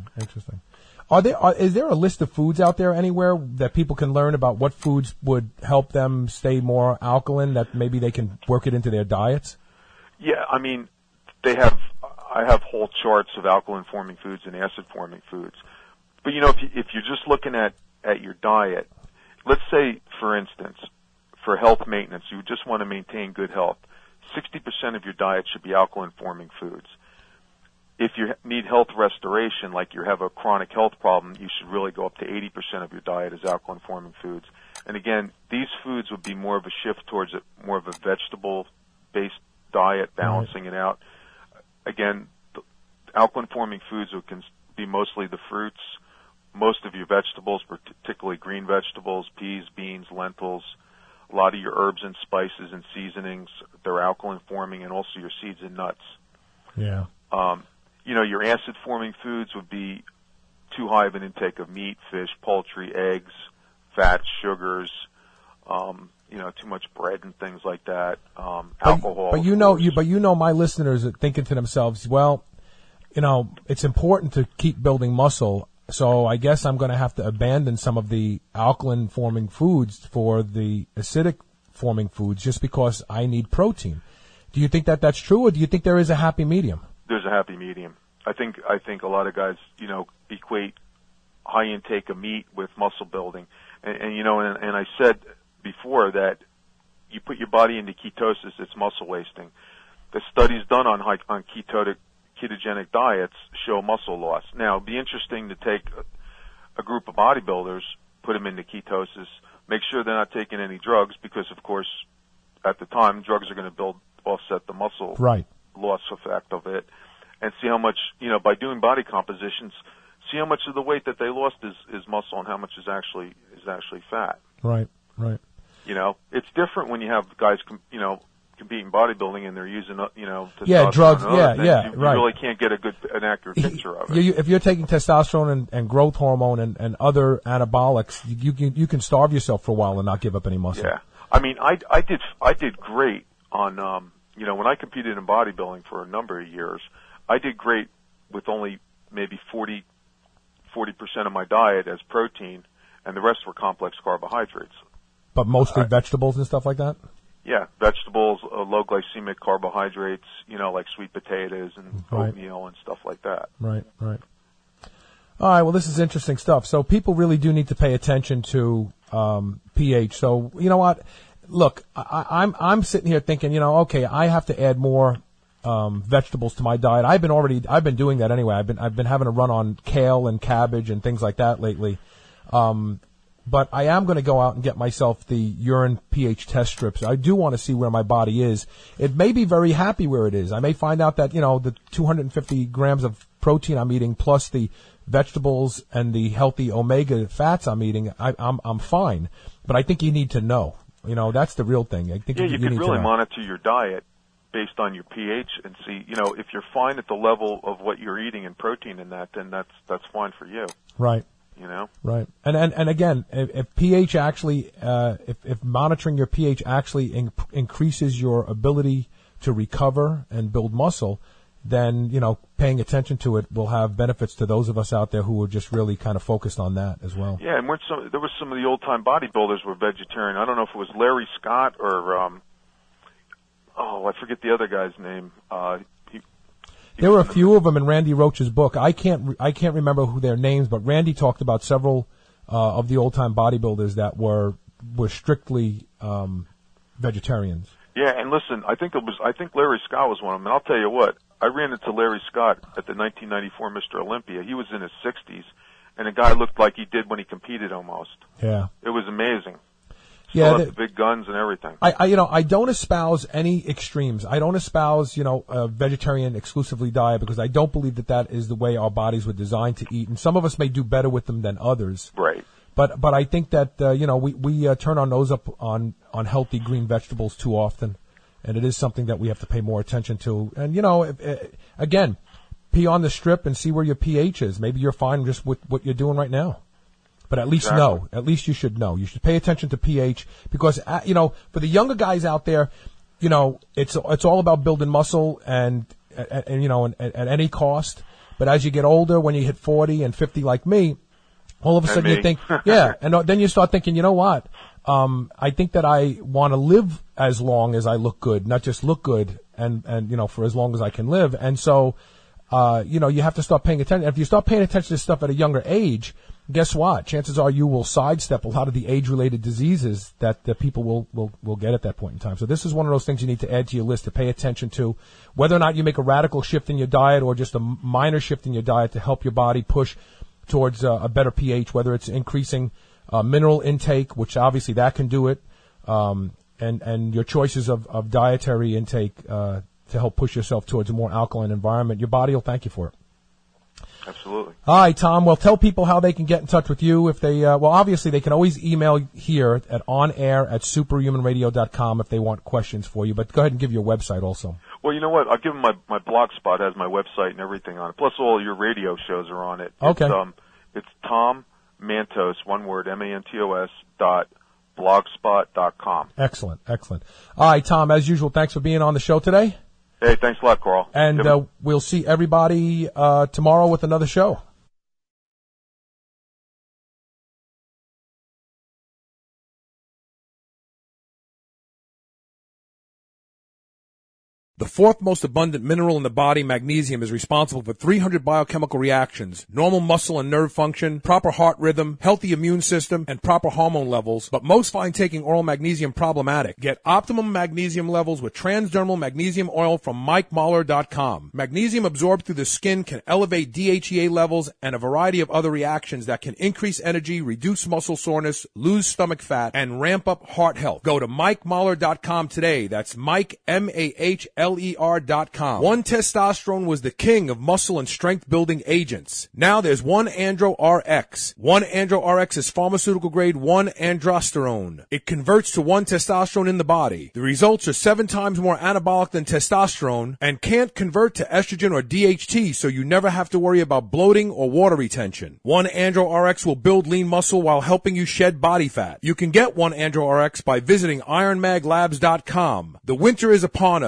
Is there a list of foods out there anywhere that people can learn about what foods would help them stay more alkaline, that maybe they can work it into their diets? Yeah, I mean, I have whole charts of alkaline-forming foods and acid-forming foods. But, if you're just looking at your diet, let's say, for instance, for health maintenance, you just want to maintain good health, 60% of your diet should be alkaline-forming foods. If you need health restoration, like you have a chronic health problem, you should really go up to 80% of your diet as alkaline-forming foods. And again, these foods would be more of a shift towards more of a vegetable-based diet, balancing it out. Again, alkaline-forming foods can be mostly the fruits, most of your vegetables, particularly green vegetables, peas, beans, lentils, a lot of your herbs and spices and seasonings, they're alkaline-forming, and also your seeds and nuts. Yeah. Your acid-forming foods would be too high of an intake of meat, fish, poultry, eggs, fats, sugars, too much bread and things like that, alcohol. But my listeners are thinking to themselves, well, it's important to keep building muscle, so I guess I'm going to have to abandon some of the alkaline-forming foods for the acidic-forming foods just because I need protein. Do you think that that's true, or do you think there is a happy medium? There's a happy medium. I think a lot of guys, equate high intake of meat with muscle building. And I said before that you put your body into ketosis, it's muscle wasting. The studies done on ketogenic diets show muscle loss. Now, it'd be interesting to take a group of bodybuilders, put them into ketosis, make sure they're not taking any drugs because, of course, at the time, drugs are going to offset the muscle loss effect of it, and see how much, by doing body compositions, see how much of the weight that they lost is muscle and how much is actually fat. Right. It's different when you have guys, competing bodybuilding and they're using, drugs. You really can't get an accurate picture of it. If you're taking testosterone and growth hormone and other anabolics, you can starve yourself for a while and not give up any muscle. Yeah. I mean, I did great on, when I competed in bodybuilding for a number of years, I did great with only maybe 40 40% of my diet as protein, and the rest were complex carbohydrates. But mostly vegetables and stuff like that? Yeah, vegetables, low glycemic carbohydrates, like sweet potatoes and oatmeal and stuff like that. Right. All right, well, this is interesting stuff. So people really do need to pay attention to pH. So, you know what? Look, I'm sitting here thinking, okay, I have to add more vegetables to my diet. I've been doing that anyway. I've been having a run on kale and cabbage and things like that lately. But I am going to go out and get myself the urine pH test strips. I do want to see where my body is. It may be very happy where it is. I may find out that, the 250 grams of protein I'm eating plus the vegetables and the healthy omega fats I'm eating, I'm fine. But I think you need to know. That's the real thing. I think you could really monitor your diet based on your pH and see, if you're fine at the level of what you're eating in protein in that, then that's fine for you. Right. Right. And again, if pH actually, if monitoring your pH actually increases your ability to recover and build muscle, then, paying attention to it will have benefits to those of us out there who are just really kind of focused on that as well. Yeah, and there was some of the old-time bodybuilders were vegetarian. I don't know if it was Larry Scott or, I forget the other guy's name. There were a few of them in Randy Roach's book. I can't remember who their names, but Randy talked about several of the old-time bodybuilders that were strictly vegetarians. Yeah, and listen, I think Larry Scott was one of them. And I'll tell you what, I ran into Larry Scott at the 1994 Mr. Olympia. He was in his 60s, and the guy looked like he did when he competed almost. Yeah, it was amazing. Yeah, the big guns and everything. I don't espouse any extremes. I don't espouse, a vegetarian exclusively diet because I don't believe that is the way our bodies were designed to eat. And some of us may do better with them than others. Right. But I think that, we turn our nose up on healthy green vegetables too often. And it is something that we have to pay more attention to. And, again, pee on the strip and see where your pH is. Maybe you're fine just with what you're doing right now. But at least know. At least you should know. You should pay attention to pH because, for the younger guys out there, it's all about building muscle and at any cost. But as you get older, when you hit 40 and 50 like me, all of a sudden you think, and then you start thinking, you know what? I think that I want to live as long as I look good, not just look good and for as long as I can live. And so, you have to start paying attention. If you start paying attention to this stuff at a younger age, guess what? Chances are you will sidestep a lot of the age-related diseases that people will get at that point in time. So this is one of those things you need to add to your list to pay attention to, whether or not you make a radical shift in your diet or just a minor shift in your diet to help your body push towards a better pH, whether it's increasing mineral intake, which obviously that can do it, and your choices of dietary intake to help push yourself towards a more alkaline environment. Your body will thank you for it. Absolutely. All right, Tom. Well, tell people how they can get in touch with you if they, obviously they can always email here at onair@superhumanradio.com if they want questions for you, but go ahead and give your website also. Well, you know what? I'll give them my blog spot has my website and everything on it. Plus all your radio shows are on it. Okay. It's Tom Mantos, one word, MANTOS .blogspot.com. Excellent. All right, Tom, as usual, thanks for being on the show today. Hey, thanks a lot, Carl. And we'll see everybody tomorrow with another show. The fourth most abundant mineral in the body, magnesium, is responsible for 300 biochemical reactions, normal muscle and nerve function, proper heart rhythm, healthy immune system, and proper hormone levels, but most find taking oral magnesium problematic. Get optimum magnesium levels with transdermal magnesium oil from MikeMahler.com. Magnesium absorbed through the skin can elevate DHEA levels and a variety of other reactions that can increase energy, reduce muscle soreness, lose stomach fat, and ramp up heart health. Go to MikeMahler.com today. That's Mike, MAHLER.com. One Testosterone was the king of muscle and strength building agents. Now there's One Andro RX. One Andro RX is pharmaceutical grade 1-androsterone. It converts to 1-testosterone in the body. The results are 7 times more anabolic than testosterone and can't convert to estrogen or DHT, so you never have to worry about bloating or water retention. One Andro RX will build lean muscle while helping you shed body fat. You can get One Andro RX by visiting IronMagLabs.com. The winter is upon us. Make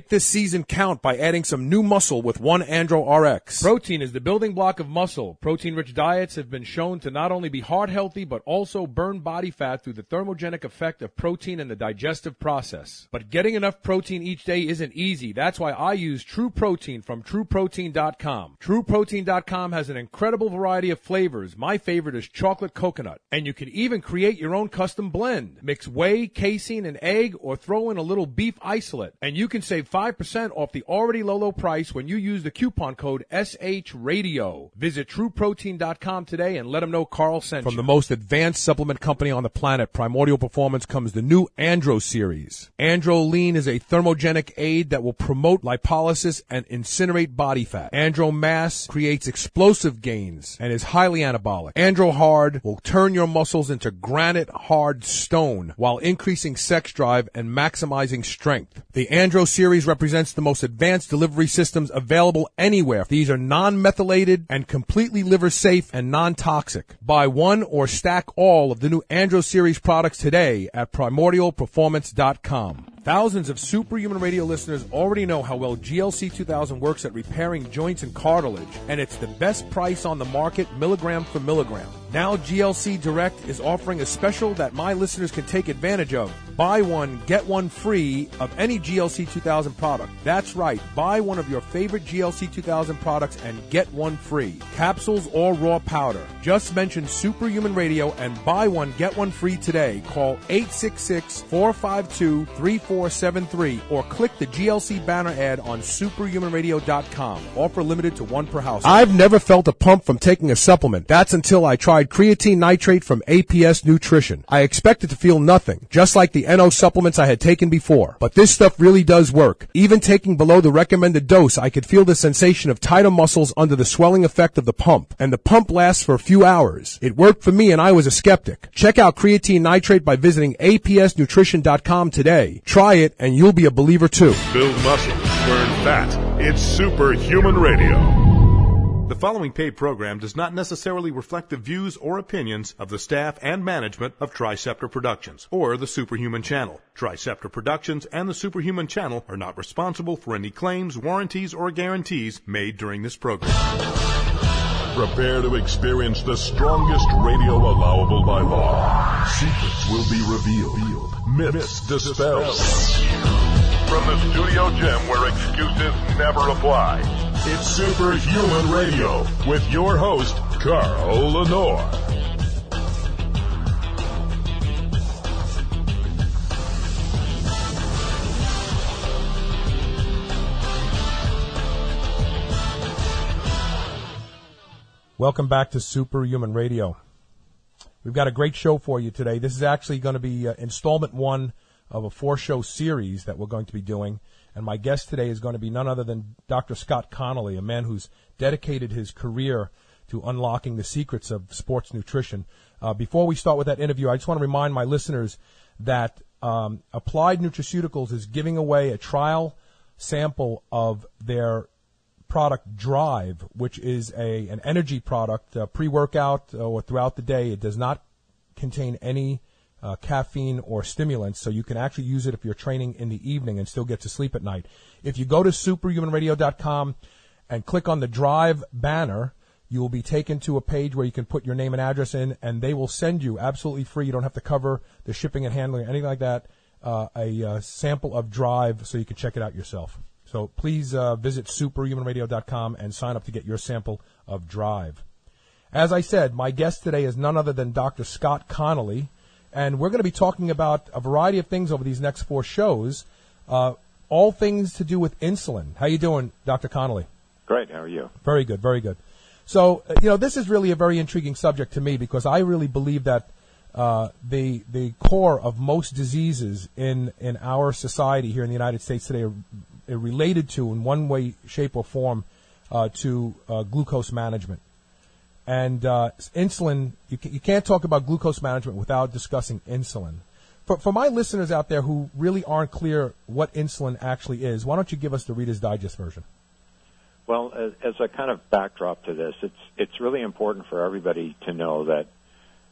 this season count by adding some new muscle with one Andro RX. Protein is the building block of muscle. Protein-rich diets have been shown to not only be heart healthy, but also burn body fat through the thermogenic effect of protein in the digestive process. But getting enough protein each day isn't easy. That's why I use True Protein from TrueProtein.com. TrueProtein.com has an incredible variety of flavors. My favorite is chocolate coconut. And you can even create your own custom blend. Mix whey, casein, and egg, or throw in a little beef isolate. And you can save 5% off the already low price when you use the coupon code SHRadio. Visit TrueProtein.com today and let them know Carl sent you. From the most advanced supplement company on the planet, Primordial Performance, comes the new Andro series. Andro Lean is a thermogenic aid that will promote lipolysis and incinerate body fat. Andro Mass creates explosive gains and is highly anabolic. Andro Hard will turn your muscles into granite hard stone while increasing sex drive and maximizing strength. The Andro series represents the most advanced delivery systems available anywhere. These are non-methylated and completely liver safe and non-toxic. Buy one or stack all of the new Andro series products today at primordialperformance.com. Thousands of Superhuman Radio listeners already know how well GLC 2000 works at repairing joints and cartilage, and it's the best price on the market, milligram for milligram. Now GLC Direct is offering a special that my listeners can take advantage of. Buy one, get one free of any GLC 2000 product. That's right, buy one of your favorite GLC 2000 products and get one free. Capsules or raw powder. Just mention Superhuman Radio and buy one, get one free today. Call 866-452-3473 or click the GLC banner ad on superhumanradio.com. Offer limited to one per household. I've never felt a pump from taking a supplement. That's until I tried creatine nitrate from APS Nutrition. I expected to feel nothing, just like the NO supplements I had taken before. But this stuff really does work. Even taking below the recommended dose, I could feel the sensation of tighter muscles under the swelling effect of the pump. And the pump lasts for a few hours. It worked for me and I was a skeptic. Check out creatine nitrate by visiting apsnutrition.com today. Try it and you'll be a believer too. Build muscle, burn fat. It's Superhuman Radio. The following paid program does not necessarily reflect the views or opinions of the staff and management of Triceptor Productions or the Superhuman Channel. Triceptor Productions and the Superhuman Channel are not responsible for any claims, warranties, or guarantees made during this program. Prepare to experience the strongest radio allowable by law. Secrets will be revealed. Myths dispelled. From the studio gym where excuses never apply, it's Superhuman Radio with your host, Carl Lenore. Welcome back to Superhuman Radio. We've got a great show for you today. This is actually going to be installment one of a 4-show series that we're going to be doing. And my guest today is going to be none other than Dr. Scott Connolly, a man who's dedicated his career to unlocking the secrets of sports nutrition. Before we start with that interview, I just want to remind my listeners that Applied Nutraceuticals is giving away a trial sample of their product Drive, which is an energy product, pre-workout or throughout the day. It does not contain any caffeine or stimulants, so you can actually use it if you're training in the evening and still get to sleep at night. If you go to superhumanradio.com and click on the Drive banner, you will be taken to a page where you can put your name and address in, and they will send you absolutely free. You don't have to cover the shipping and handling or anything like that, a sample of Drive so you can check it out yourself. So please visit superhumanradio.com and sign up to get your sample of Drive. As I said, my guest today is none other than Dr. Scott Connolly, and we're going to be talking about a variety of things over these next 4 shows, all things to do with insulin. How you doing, Dr. Connolly? Great. How are you? Very good, very good. So, this is really a very intriguing subject to me because I really believe that the core of most diseases in our society here in the United States today are related to, in one way, shape, or form, to glucose management. And insulin, you can't talk about glucose management without discussing insulin. For my listeners out there who really aren't clear what insulin actually is, why don't you give us the Reader's Digest version? Well, as a kind of backdrop to this, it's really important for everybody to know that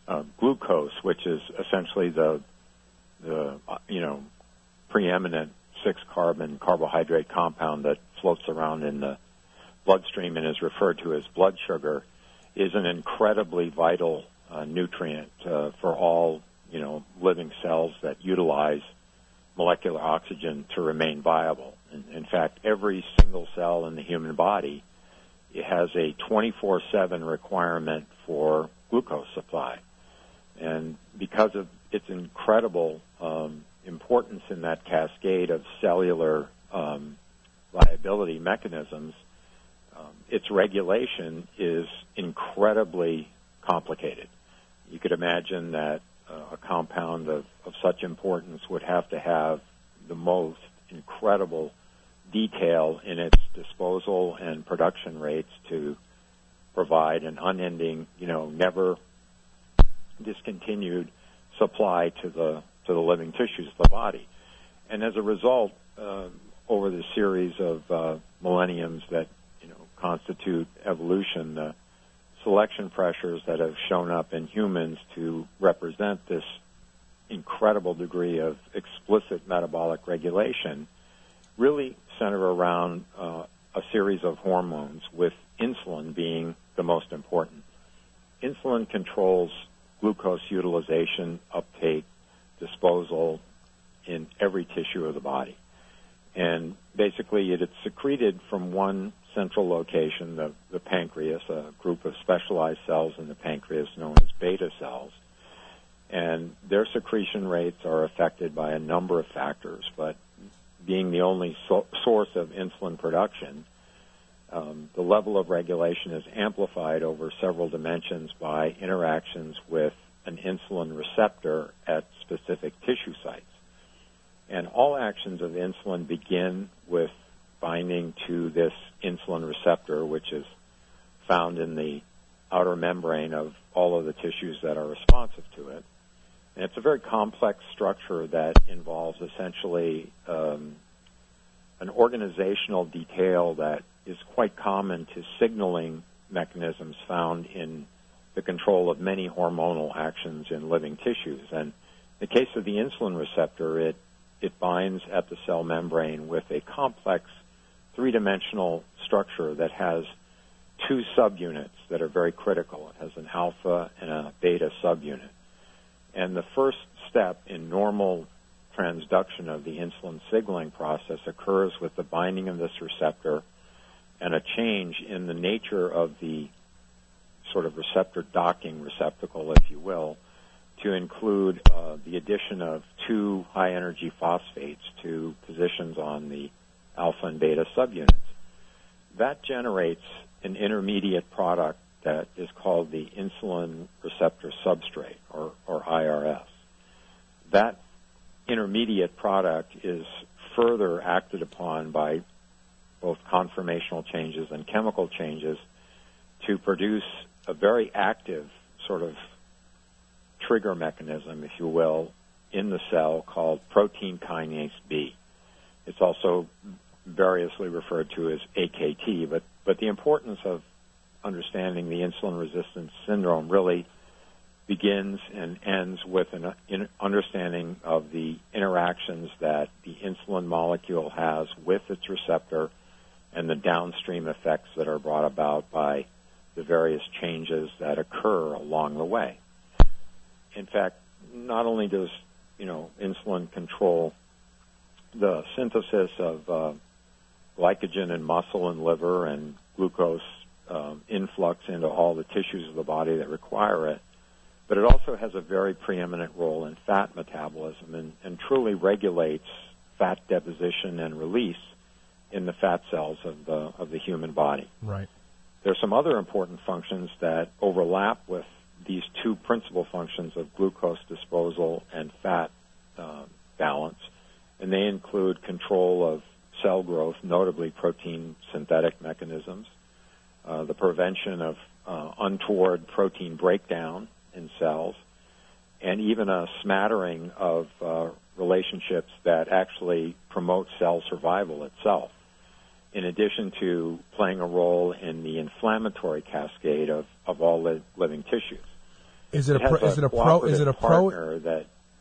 glucose, which is essentially the preeminent 6-carbon carbohydrate compound that floats around in the bloodstream and is referred to as blood sugar, is an incredibly vital nutrient for all living cells that utilize molecular oxygen to remain viable. In fact, every single cell in the human body, it has a 24/7 requirement for glucose supply. And because of its incredible importance in that cascade of cellular viability mechanisms, its regulation is incredibly complicated. You could imagine that a compound of such importance would have to have the most incredible detail in its disposal and production rates to provide an unending, never discontinued supply to the living tissues of the body. And as a result, over the series of millenniums that constitute evolution, the selection pressures that have shown up in humans to represent this incredible degree of explicit metabolic regulation really center around a series of hormones, with insulin being the most important. Insulin controls glucose utilization, uptake, disposal in every tissue of the body. And basically it's secreted from one central location, the pancreas, a group of specialized cells in the pancreas known as beta cells. And their secretion rates are affected by a number of factors, but being the only source of insulin production, the level of regulation is amplified over several dimensions by interactions with an insulin receptor at specific tissue sites. And all actions of insulin begin with binding to this insulin receptor, which is found in the outer membrane of all of the tissues that are responsive to it. And it's a very complex structure that involves essentially an organizational detail that is quite common to signaling mechanisms found in the control of many hormonal actions in living tissues. And in the case of the insulin receptor, it binds at the cell membrane with a complex three-dimensional structure that has two subunits that are very critical. It has an alpha and a beta subunit. And the first step in normal transduction of the insulin signaling process occurs with the binding of this receptor and a change in the nature of the sort of receptor docking receptacle, if you will, to include the addition of two high-energy phosphates to positions on the alpha and beta subunits. That generates an intermediate product that is called the insulin receptor substrate, or IRS. That intermediate product is further acted upon by both conformational changes and chemical changes to produce a very active sort of trigger mechanism, if you will, in the cell called protein kinase B. It's also variously referred to as AKT, but the importance of understanding the insulin resistance syndrome really begins and ends with an understanding of the interactions that the insulin molecule has with its receptor and the downstream effects that are brought about by the various changes that occur along the way. In fact, not only does insulin control the synthesis of glycogen in muscle and liver and glucose influx into all the tissues of the body that require it, but it also has a very preeminent role in fat metabolism and truly regulates fat deposition and release in the fat cells of the human body. Right. There are some other important functions that overlap with these two principal functions of glucose disposal and fat balance, and they include control of cell growth, notably protein synthetic mechanisms, the prevention of untoward protein breakdown in cells, and even a smattering of relationships that actually promote cell survival itself, in addition to playing a role in the inflammatory cascade of all living tissues. Is it a partner that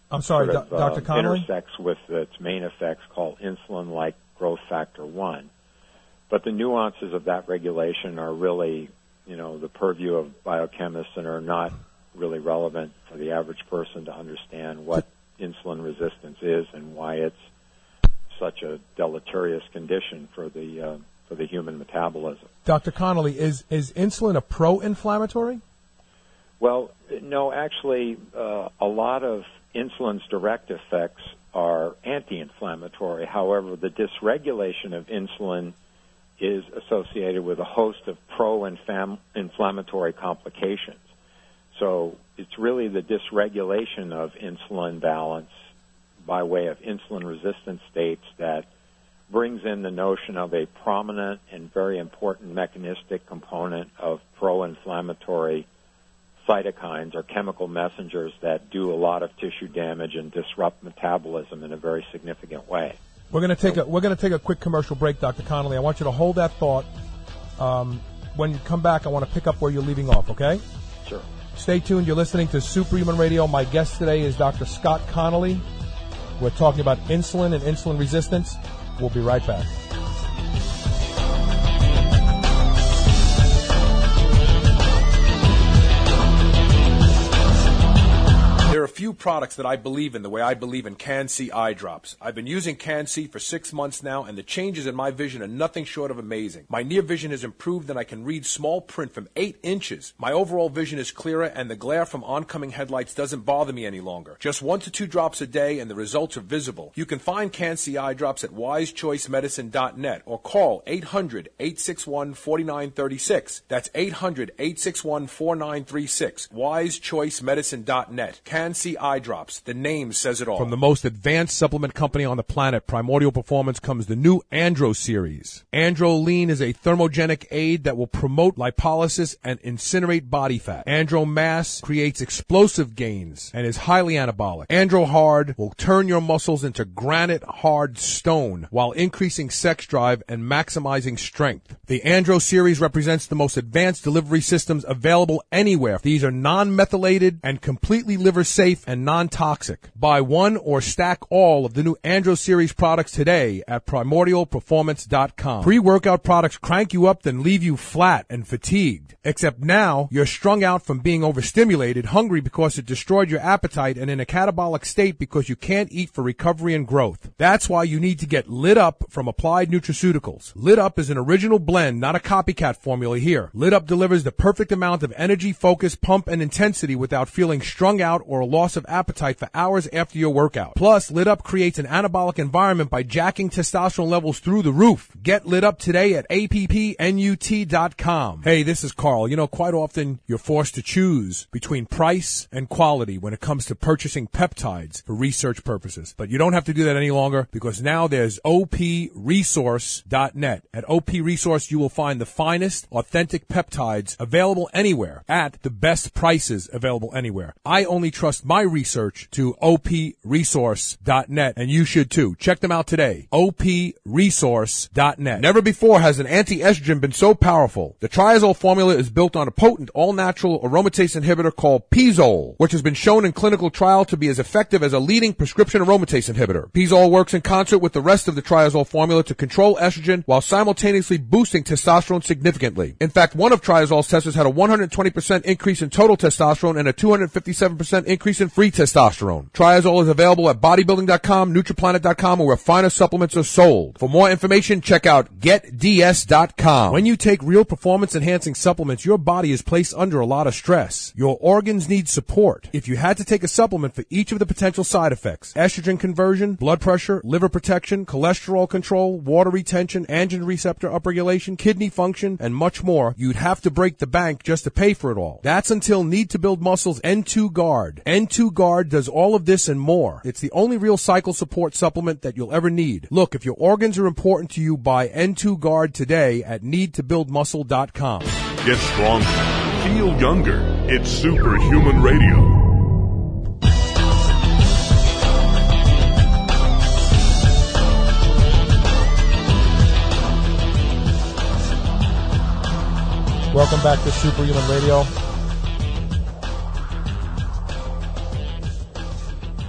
I'm sorry, sort of, Dr. Connolly? intersects with its main effects called insulin-like growth factor 1. But the nuances of that regulation are really, the purview of biochemists and are not really relevant for the average person to understand what insulin resistance is and why it's such a deleterious condition for the human metabolism. Dr. Connolly, is insulin a pro-inflammatory? Well, no, actually, a lot of insulin's direct effects are anti-inflammatory. However, the dysregulation of insulin is associated with a host of pro-inflammatory complications. So it's really the dysregulation of insulin balance by way of insulin-resistant states that brings in the notion of a prominent and very important mechanistic component of pro-inflammatory cytokines or chemical messengers that do a lot of tissue damage and disrupt metabolism in a very significant way. We're going to take a quick commercial break, Dr. Connolly. I want you to hold that thought. When you come back, I want to pick up where you're leaving off, okay? Sure. Stay tuned. You're listening to Superhuman Radio. My guest today is Dr. Scott Connolly. We're talking about insulin and insulin resistance. We'll be right back. There are a few products that I believe in the way I believe in Can-C eye drops. I've been using Can-C for 6 months now, and the changes in my vision are nothing short of amazing. My near vision has improved, and I can read small print from 8 inches. My overall vision is clearer, and the glare from oncoming headlights doesn't bother me any longer. Just 1 to 2 drops a day, and the results are visible. You can find Can-C eye drops at wisechoicemedicine.net or call 800-861-4936. That's 800-861-4936. wisechoicemedicine.net. Can-C eye drops. The name says it all. From the most advanced supplement company on the planet, Primordial Performance, comes the new Andro series. Andro-Lean is a thermogenic aid that will promote lipolysis and incinerate body fat. Andro-Mass creates explosive gains and is highly anabolic. Andro-Hard will turn your muscles into granite hard stone while increasing sex drive and maximizing strength. The Andro series represents the most advanced delivery systems available anywhere. These are non-methylated and completely liver safe and non-toxic. Buy one or stack all of the new Andro series products today at primordialperformance.com. Pre-workout products crank you up then leave you flat and fatigued. Except now you're strung out from being overstimulated, hungry because it destroyed your appetite, and in a catabolic state because you can't eat for recovery and growth. That's why you need to get Lit Up from Applied Nutraceuticals. Lit Up is an original blend, not a copycat formula here. Lit Up delivers the perfect amount of energy, focus, pump, and intensity without feeling strung out or a loss of appetite for hours after your workout. Plus, Lit Up creates an anabolic environment by jacking testosterone levels through the roof. Get Lit Up today at appnut.com. Hey, this is Carl. Quite often you're forced to choose between price and quality when it comes to purchasing peptides for research purposes. But you don't have to do that any longer, because now there's opresource.net. At OP Resource, you will find the finest, authentic peptides available anywhere at the best prices available anywhere. I only trust my research to opresource.net, and you should too. Check them out today. opresource.net. Never before has an anti-estrogen been so powerful. The triazole formula is built on a potent all-natural aromatase inhibitor called Pizole, which has been shown in clinical trial to be as effective as a leading prescription aromatase inhibitor. Pizole works in concert with the rest of the triazole formula to control estrogen while simultaneously boosting testosterone significantly. In fact, one of triazole's testers had a 120% increase in total testosterone and a 257% increase in free testosterone. Triazole is available at bodybuilding.com, nutriplanet.com, or where finer supplements are sold. For more information, check out getds.com. When you take real performance-enhancing supplements, your body is placed under a lot of stress. Your organs need support. If you had to take a supplement for each of the potential side effects, estrogen conversion, blood pressure, liver protection, cholesterol control, water retention, androgen receptor upregulation, kidney function, and much more, you'd have to break the bank just to pay for it all. That's until Need to Build Muscle's N2 Guard. N2 Guard does all of this and more. It's the only real cycle support supplement that you'll ever need. Look, if your organs are important to you, buy N2 Guard today at needtobuildmuscle.com. Get stronger. Feel younger. It's Superhuman Radio. Welcome back to Superhuman Radio.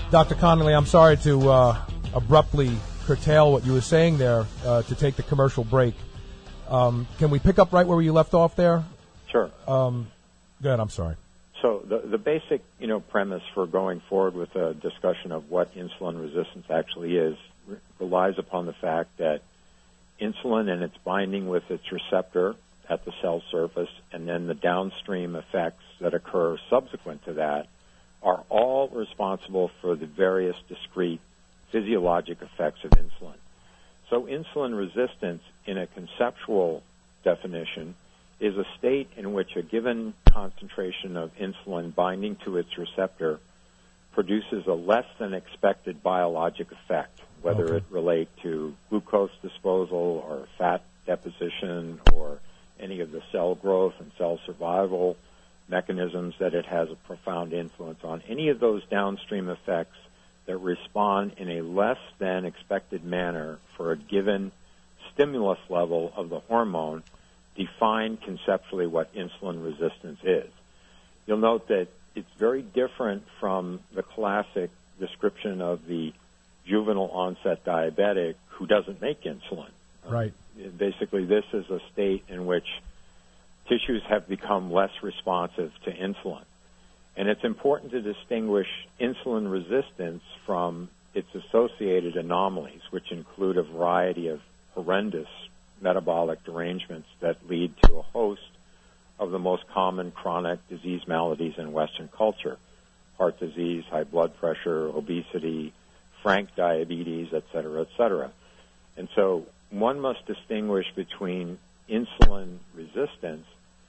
Dr. Connolly, I'm sorry to abruptly curtail what you were saying there to take the commercial break. Can we pick up right where you left off there? Sure. Go ahead, I'm sorry. So the basic, premise for going forward with a discussion of what insulin resistance actually is relies upon the fact that insulin and its binding with its receptor at the cell surface and then the downstream effects that occur subsequent to that are all responsible for the various discrete physiologic effects of insulin. So insulin resistance, in a conceptual definition, is a state in which a given concentration of insulin binding to its receptor produces a less than expected biologic effect, whether it relate to glucose disposal or fat deposition or any of the cell growth and cell survival mechanisms that it has a profound influence on. Any of those downstream effects that respond in a less than expected manner for a given stimulus level of the hormone define conceptually what insulin resistance is. You'll note that it's very different from the classic description of the juvenile onset diabetic who doesn't make insulin. Right. Basically, this is a state in which tissues have become less responsive to insulin. And it's important to distinguish insulin resistance from its associated anomalies, which include a variety of horrendous metabolic derangements that lead to a host of the most common chronic disease maladies in Western culture: heart disease, high blood pressure, obesity, frank diabetes, et cetera, et cetera. And so one must distinguish between insulin resistance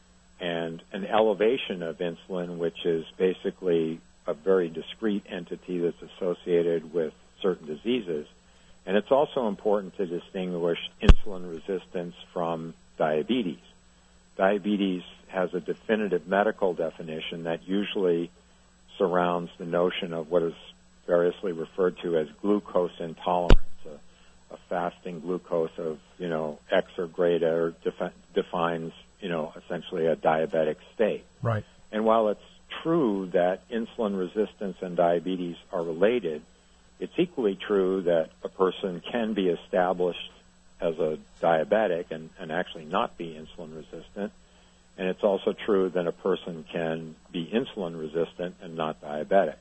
and an elevation of insulin, which is basically a very discrete entity that's associated with certain diseases. And it's also important to distinguish insulin resistance from diabetes. Diabetes has a definitive medical definition that usually surrounds the notion of what is variously referred to as glucose intolerance, a fasting glucose of, X or greater defines, essentially a diabetic state. Right. And while it's true that insulin resistance and diabetes are related, it's equally true that a person can be established as a diabetic and actually not be insulin resistant. And it's also true that a person can be insulin resistant and not diabetic.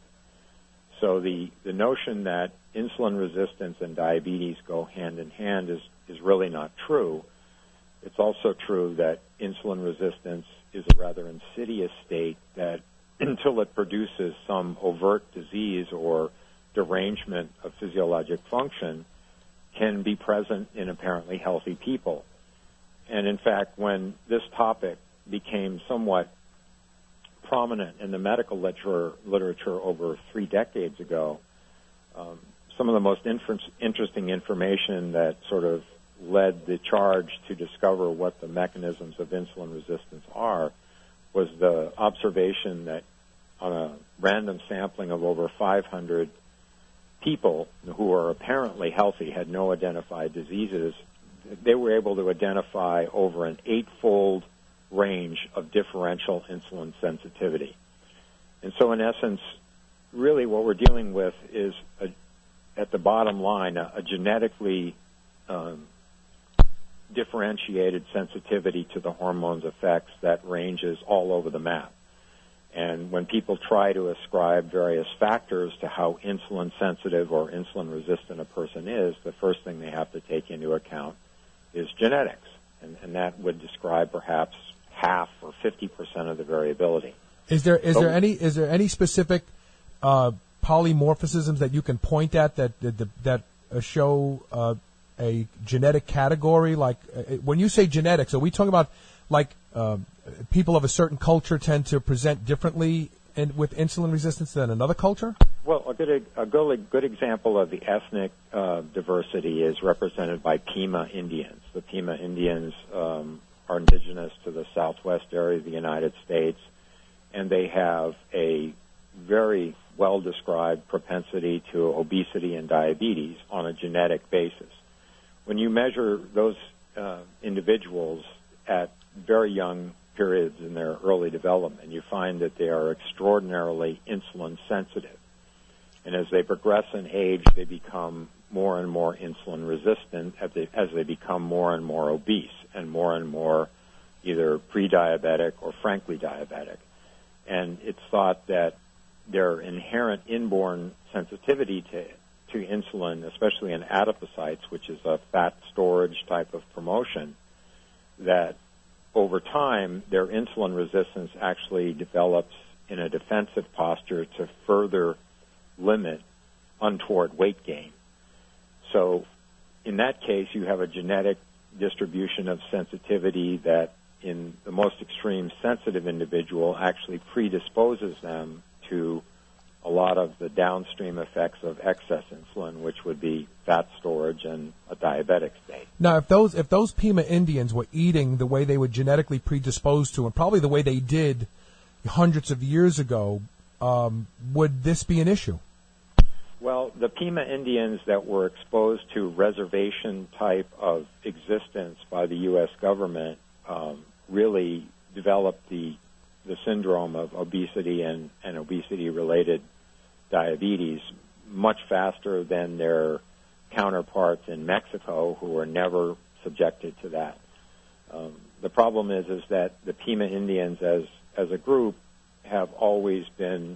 So the notion that insulin resistance and diabetes go hand in hand is really not true. It's also true that insulin resistance is a rather insidious state that until it produces some overt disease or derangement of physiologic function can be present in apparently healthy people. And in fact, when this topic became somewhat prominent in the medical literature over 3 decades ago, some of the most interesting information that sort of led the charge to discover what the mechanisms of insulin resistance are was the observation that on a random sampling of over 500 people who are apparently healthy, had no identified diseases, they were able to identify over an 8-fold range of differential insulin sensitivity. And so in essence, really what we're dealing with is, at the bottom line, a genetically differentiated sensitivity to the hormone's effects that ranges all over the map. And when people try to ascribe various factors to how insulin sensitive or insulin resistant a person is, the first thing they have to take into account is genetics. And that would describe perhaps half or 50% of the variability. Is there any specific polymorphisms that you can point at that show a genetic category? Like when you say genetics, are we talking about like people of a certain culture tend to present differently with insulin resistance than another culture? Well, a good example of the ethnic diversity is represented by Pima Indians. The Pima Indians are indigenous to the southwest area of the United States, and they have a very well-described propensity to obesity and diabetes on a genetic basis. When you measure those individuals at very young periods in their early development, you find that they are extraordinarily insulin sensitive. And as they progress in age, they become more and more insulin resistant as they become more and more obese and more either pre-diabetic or frankly diabetic. And it's thought that their inherent inborn sensitivity to insulin, especially in adipocytes, which is a fat storage type of promotion, that over time their insulin resistance actually develops in a defensive posture to further limit untoward weight gain. So in that case, you have a genetic distribution of sensitivity that in the most extreme sensitive individual actually predisposes them to a lot of the downstream effects of excess insulin, which would be fat storage and a diabetic state. Now, if those Pima Indians were eating the way they were genetically predisposed to, and probably the way they did hundreds of years ago, would this be an issue? Well, the Pima Indians that were exposed to reservation type of existence by the U.S. government really developed the syndrome of obesity and obesity-related diabetes much faster than their counterparts in Mexico, who were never subjected to that. The problem is that the Pima Indians, as a group, have always been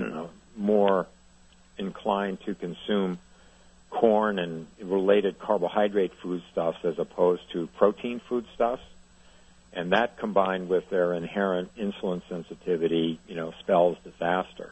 more inclined to consume corn and related carbohydrate foodstuffs as opposed to protein foodstuffs. And that, combined with their inherent insulin sensitivity, spells disaster.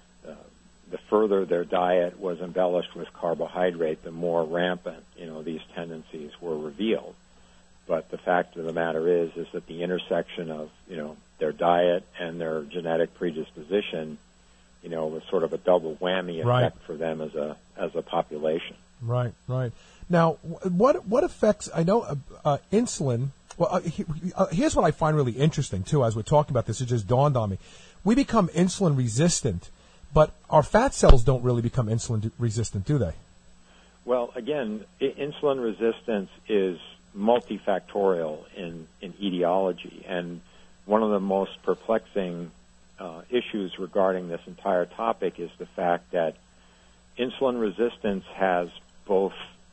The further their diet was embellished with carbohydrate, the more rampant, these tendencies were revealed. But the fact of the matter is that the intersection of, their diet and their genetic predisposition, was sort of a double whammy effect for them as a population. Right. Now, what affects? I know insulin. Well, here's what I find really interesting, too, as we're talking about this. It just dawned on me. We become insulin resistant, but our fat cells don't really become insulin resistant, do they? Well, again, insulin resistance is multifactorial in etiology, and one of the most perplexing issues regarding this entire topic is the fact that insulin resistance has both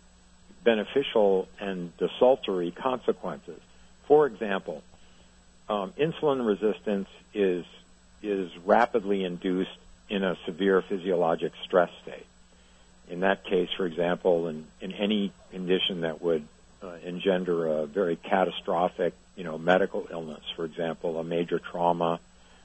beneficial and desultory consequences. For example, insulin resistance is rapidly induced in a severe physiologic stress state. In that case, for example, in any condition that would engender a very catastrophic, medical illness, for example, a major trauma,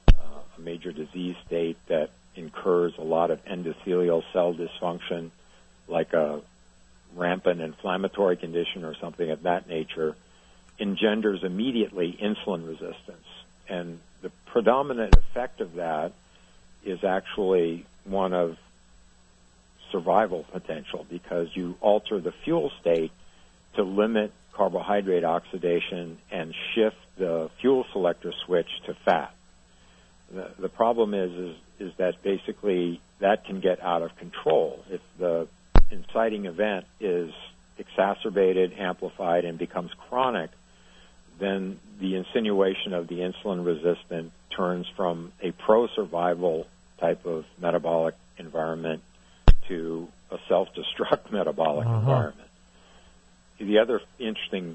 a major disease state that incurs a lot of endothelial cell dysfunction, like a rampant inflammatory condition or something of that nature, engenders immediately insulin resistance. And the predominant effect of that is actually one of survival potential, because you alter the fuel state to limit carbohydrate oxidation and shift the fuel selector switch to fat. The problem is that basically that can get out of control. If the inciting event is exacerbated, amplified, and becomes chronic, then the insinuation of the insulin resistant turns from a pro-survival type of metabolic environment to a self-destruct metabolic environment. The other interesting,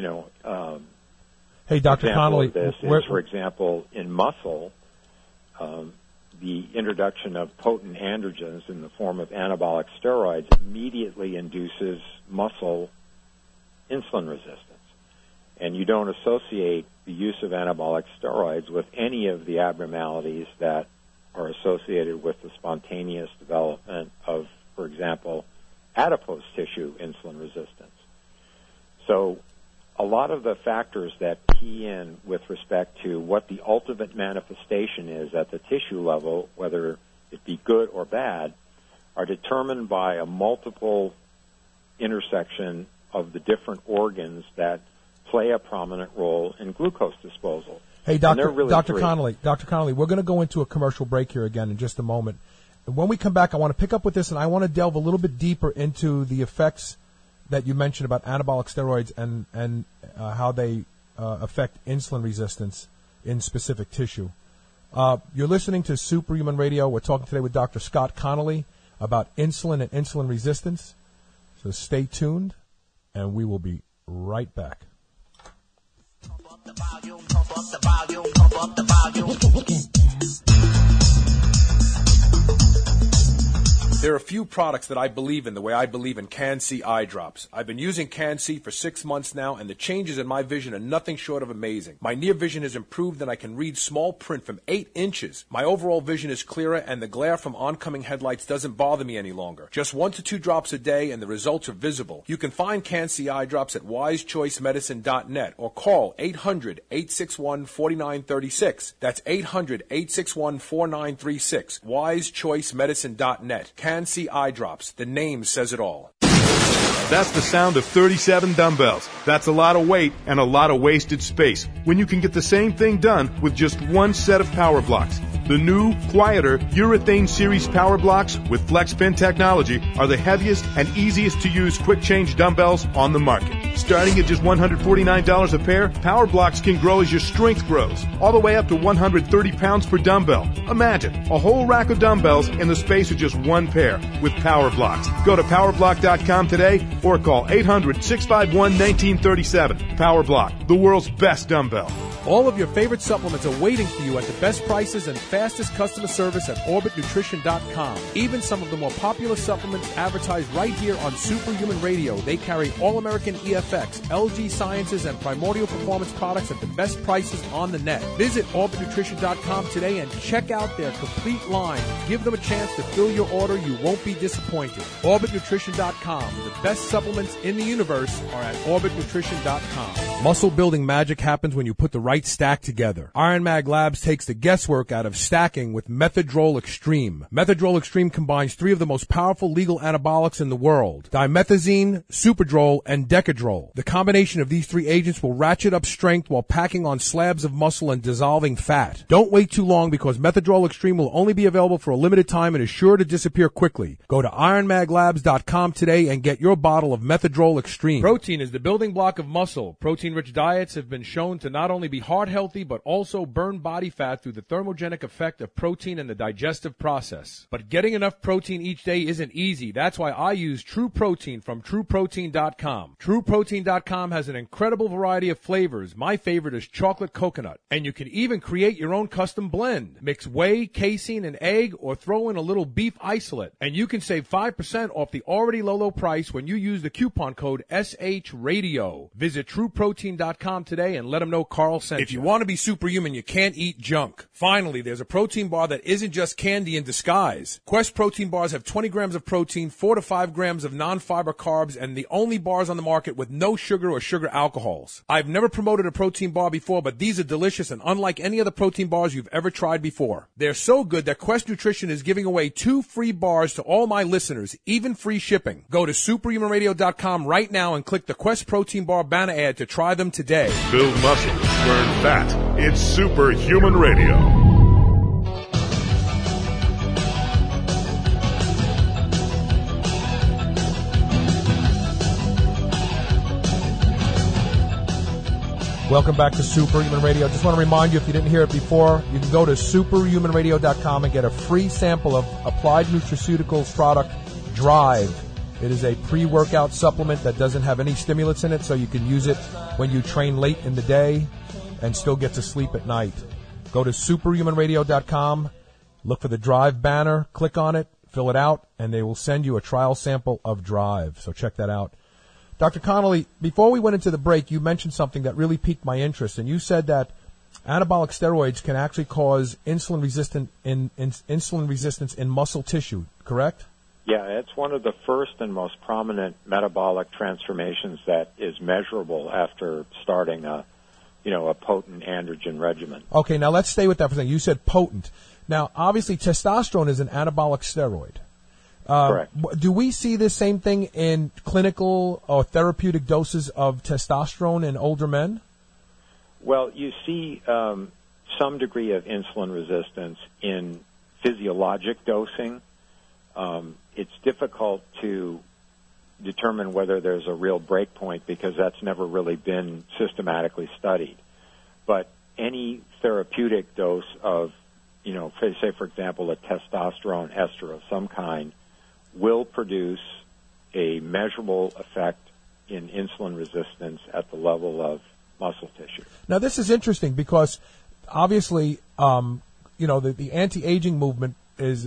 hey, Dr. Connolly, of this is, for example, in muscle, the introduction of potent androgens in the form of anabolic steroids immediately induces muscle insulin resistance. And you don't associate the use of anabolic steroids with any of the abnormalities that are associated with the spontaneous development of, for example, adipose tissue insulin resistance. So a lot of the factors that key in with respect to what the ultimate manifestation is at the tissue level, whether it be good or bad, are determined by a multiple intersection of the different organs that play a prominent role in glucose disposal. Hey, Dr. Connolly, we're going to go into a commercial break here again in just a moment. And when we come back, I want to pick up with this, and I want to delve a little bit deeper into the effects that you mentioned about anabolic steroids and how they affect insulin resistance in specific tissue. You're listening to Superhuman Radio. We're talking today with Dr. Scott Connolly. about insulin and insulin resistance. So stay tuned, and we will be right back. Pump up the volume, pump up the volume, pump up the volume. There are a few products that I believe in the way I believe in Can-C eye drops. I've been using Can-C for 6 months now, and the changes in my vision are nothing short of amazing. My near vision has improved, and I can read small print from 8 inches. My overall vision is clearer, and the glare from oncoming headlights doesn't bother me any longer. Just 1 to 2 drops a day, and the results are visible. You can find Can-C eye drops at wisechoicemedicine.net or call 800-861-4936. That's 800-861-4936. wisechoicemedicine.net. Can-C eye drops. The name says it all. That's the sound of 37 dumbbells. That's a lot of weight and a lot of wasted space when you can get the same thing done with just one set of power blocks. The new, quieter Urethane Series power blocks with FlexPin technology are the heaviest and easiest to use quick change dumbbells on the market. Starting at just $149 a pair, power blocks can grow as your strength grows, all the way up to 130 pounds per dumbbell. Imagine a whole rack of dumbbells in the space of just one pair with power blocks. Go to powerblock.com today or call 800-651-1937. Power Block, the world's best dumbbell. All of your favorite supplements are waiting for you at the best prices and fastest customer service at OrbitNutrition.com. Even some of the more popular supplements advertised right here on Superhuman Radio. They carry All-American EFX, LG Sciences, and Primordial Performance products at the best prices on the net. Visit OrbitNutrition.com today and check out their complete line. Give them a chance to fill your order. You won't be disappointed. OrbitNutrition.com. The best supplements in the universe are at OrbitNutrition.com. Muscle building magic happens when you put the right stack together. Iron Mag Labs takes the guesswork out of stacking with Methadrol Extreme. Methadrol Extreme combines 3 of the most powerful legal anabolics in the world: dimethazine, Superdrol, and Decadrol. The combination of these 3 agents will ratchet up strength while packing on slabs of muscle and dissolving fat. Don't wait too long because Methadrol Extreme will only be available for a limited time and is sure to disappear quickly. Go to ironmaglabs.com today and get your bottle of Methadrol Extreme. Protein is the building block of muscle. Protein-rich diets have been shown to not only be heart healthy, but also burn body fat through the thermogenic effect of protein in the digestive process. But getting enough protein each day isn't easy. That's why I use True Protein from TrueProtein.com. TrueProtein.com has an incredible variety of flavors. My favorite is chocolate coconut. And you can even create your own custom blend. Mix whey, casein, and egg, or throw in a little beef isolate. And you can save 5% off the already low price when you use the coupon code SHRadio. Visit TrueProtein.com today and let them know Carl sent you. If you want to be superhuman, you can't eat junk. Finally, there's a protein bar that isn't just candy in disguise. Quest protein bars have 20 grams of protein, 4 to 5 grams of non-fiber carbs, and the only bars on the market with no sugar or sugar alcohols. I've never promoted a protein bar before, but these are delicious and unlike any other protein bars you've ever tried before. They're so good that Quest Nutrition is giving away 2 free bars to all my listeners, even free shipping. Go to superhumanradio.com right now and click the Quest Protein Bar banner ad to try them today. Build muscle, burn fat. It's Superhuman Radio. Welcome back to Superhuman Radio. Just want to remind you, if you didn't hear it before, you can go to superhumanradio.com and get a free sample of Applied Nutraceuticals product, Drive. It is a pre-workout supplement that doesn't have any stimulants in it, so you can use it when you train late in the day and still get to sleep at night. Go to superhumanradio.com, look for the Drive banner, click on it, fill it out, and they will send you a trial sample of Drive. So check that out. Dr. Connolly, before we went into the break, you mentioned something that really piqued my interest, and you said that anabolic steroids can actually cause insulin resistance in muscle tissue, correct? Yeah, it's one of the first and most prominent metabolic transformations that is measurable after starting a potent androgen regimen. Okay, now let's stay with that for a second. You said potent. Now, obviously, testosterone is an anabolic steroid. Correct. Do we see the same thing in clinical or therapeutic doses of testosterone in older men? Well, you see some degree of insulin resistance in physiologic dosing. It's difficult to determine whether there's a real break point because that's never really been systematically studied. But any therapeutic dose of, say, for example, a testosterone ester of some kind will produce a measurable effect in insulin resistance at the level of muscle tissue. Now, this is interesting because obviously, the anti-aging movement is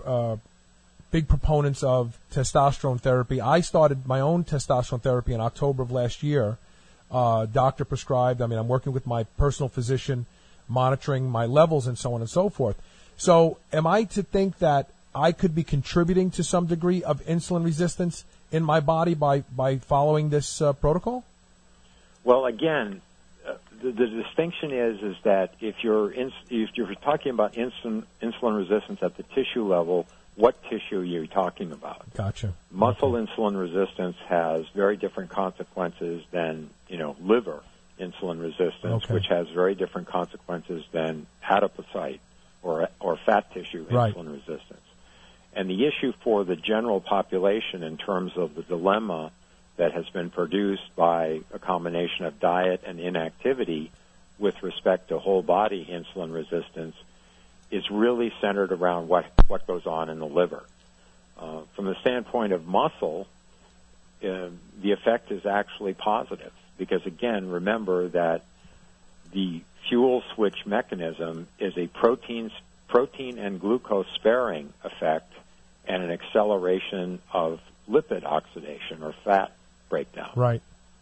big proponents of testosterone therapy. I started my own testosterone therapy in October of last year. Doctor prescribed. I mean, I'm working with my personal physician, monitoring my levels and so on and so forth. So am I to think that I could be contributing to some degree of insulin resistance in my body by following this protocol? Well, again, the distinction is that if you're talking about insulin resistance at the tissue level, what tissue are you talking about? Gotcha. Muscle insulin resistance has very different consequences than, liver insulin resistance, which has very different consequences than adipocyte or fat tissue insulin resistance. And the issue for the general population in terms of the dilemma that has been produced by a combination of diet and inactivity with respect to whole body insulin resistance is really centered around what goes on in the liver. From the standpoint of muscle, the effect is actually positive because, again, remember that the fuel switch mechanism is a protein and glucose sparing effect and an acceleration of lipid oxidation or fat breakdown. Right.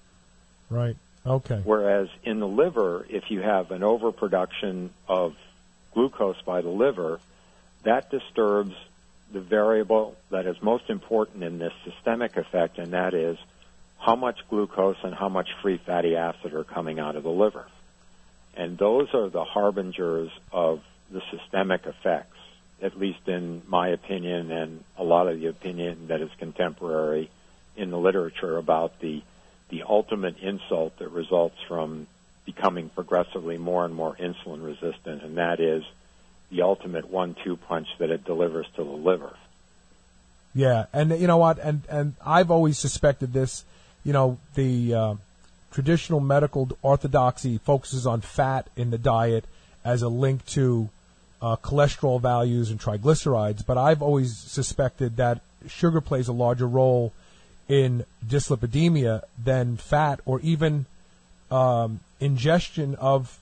Okay. Whereas in the liver, if you have an overproduction of glucose by the liver, that disturbs the variable that is most important in this systemic effect, and that is how much glucose and how much free fatty acid are coming out of the liver. And those are the harbingers of the systemic effects, at least in my opinion and a lot of the opinion that is contemporary in the literature about the ultimate insult that results from becoming progressively more and more insulin resistant, and that is the ultimate 1-2 punch that it delivers to the liver. Yeah, and you know what? And I've always suspected this. The traditional medical orthodoxy focuses on fat in the diet as a link to cholesterol values and triglycerides, but I've always suspected that sugar plays a larger role in dyslipidemia than fat or even ingestion of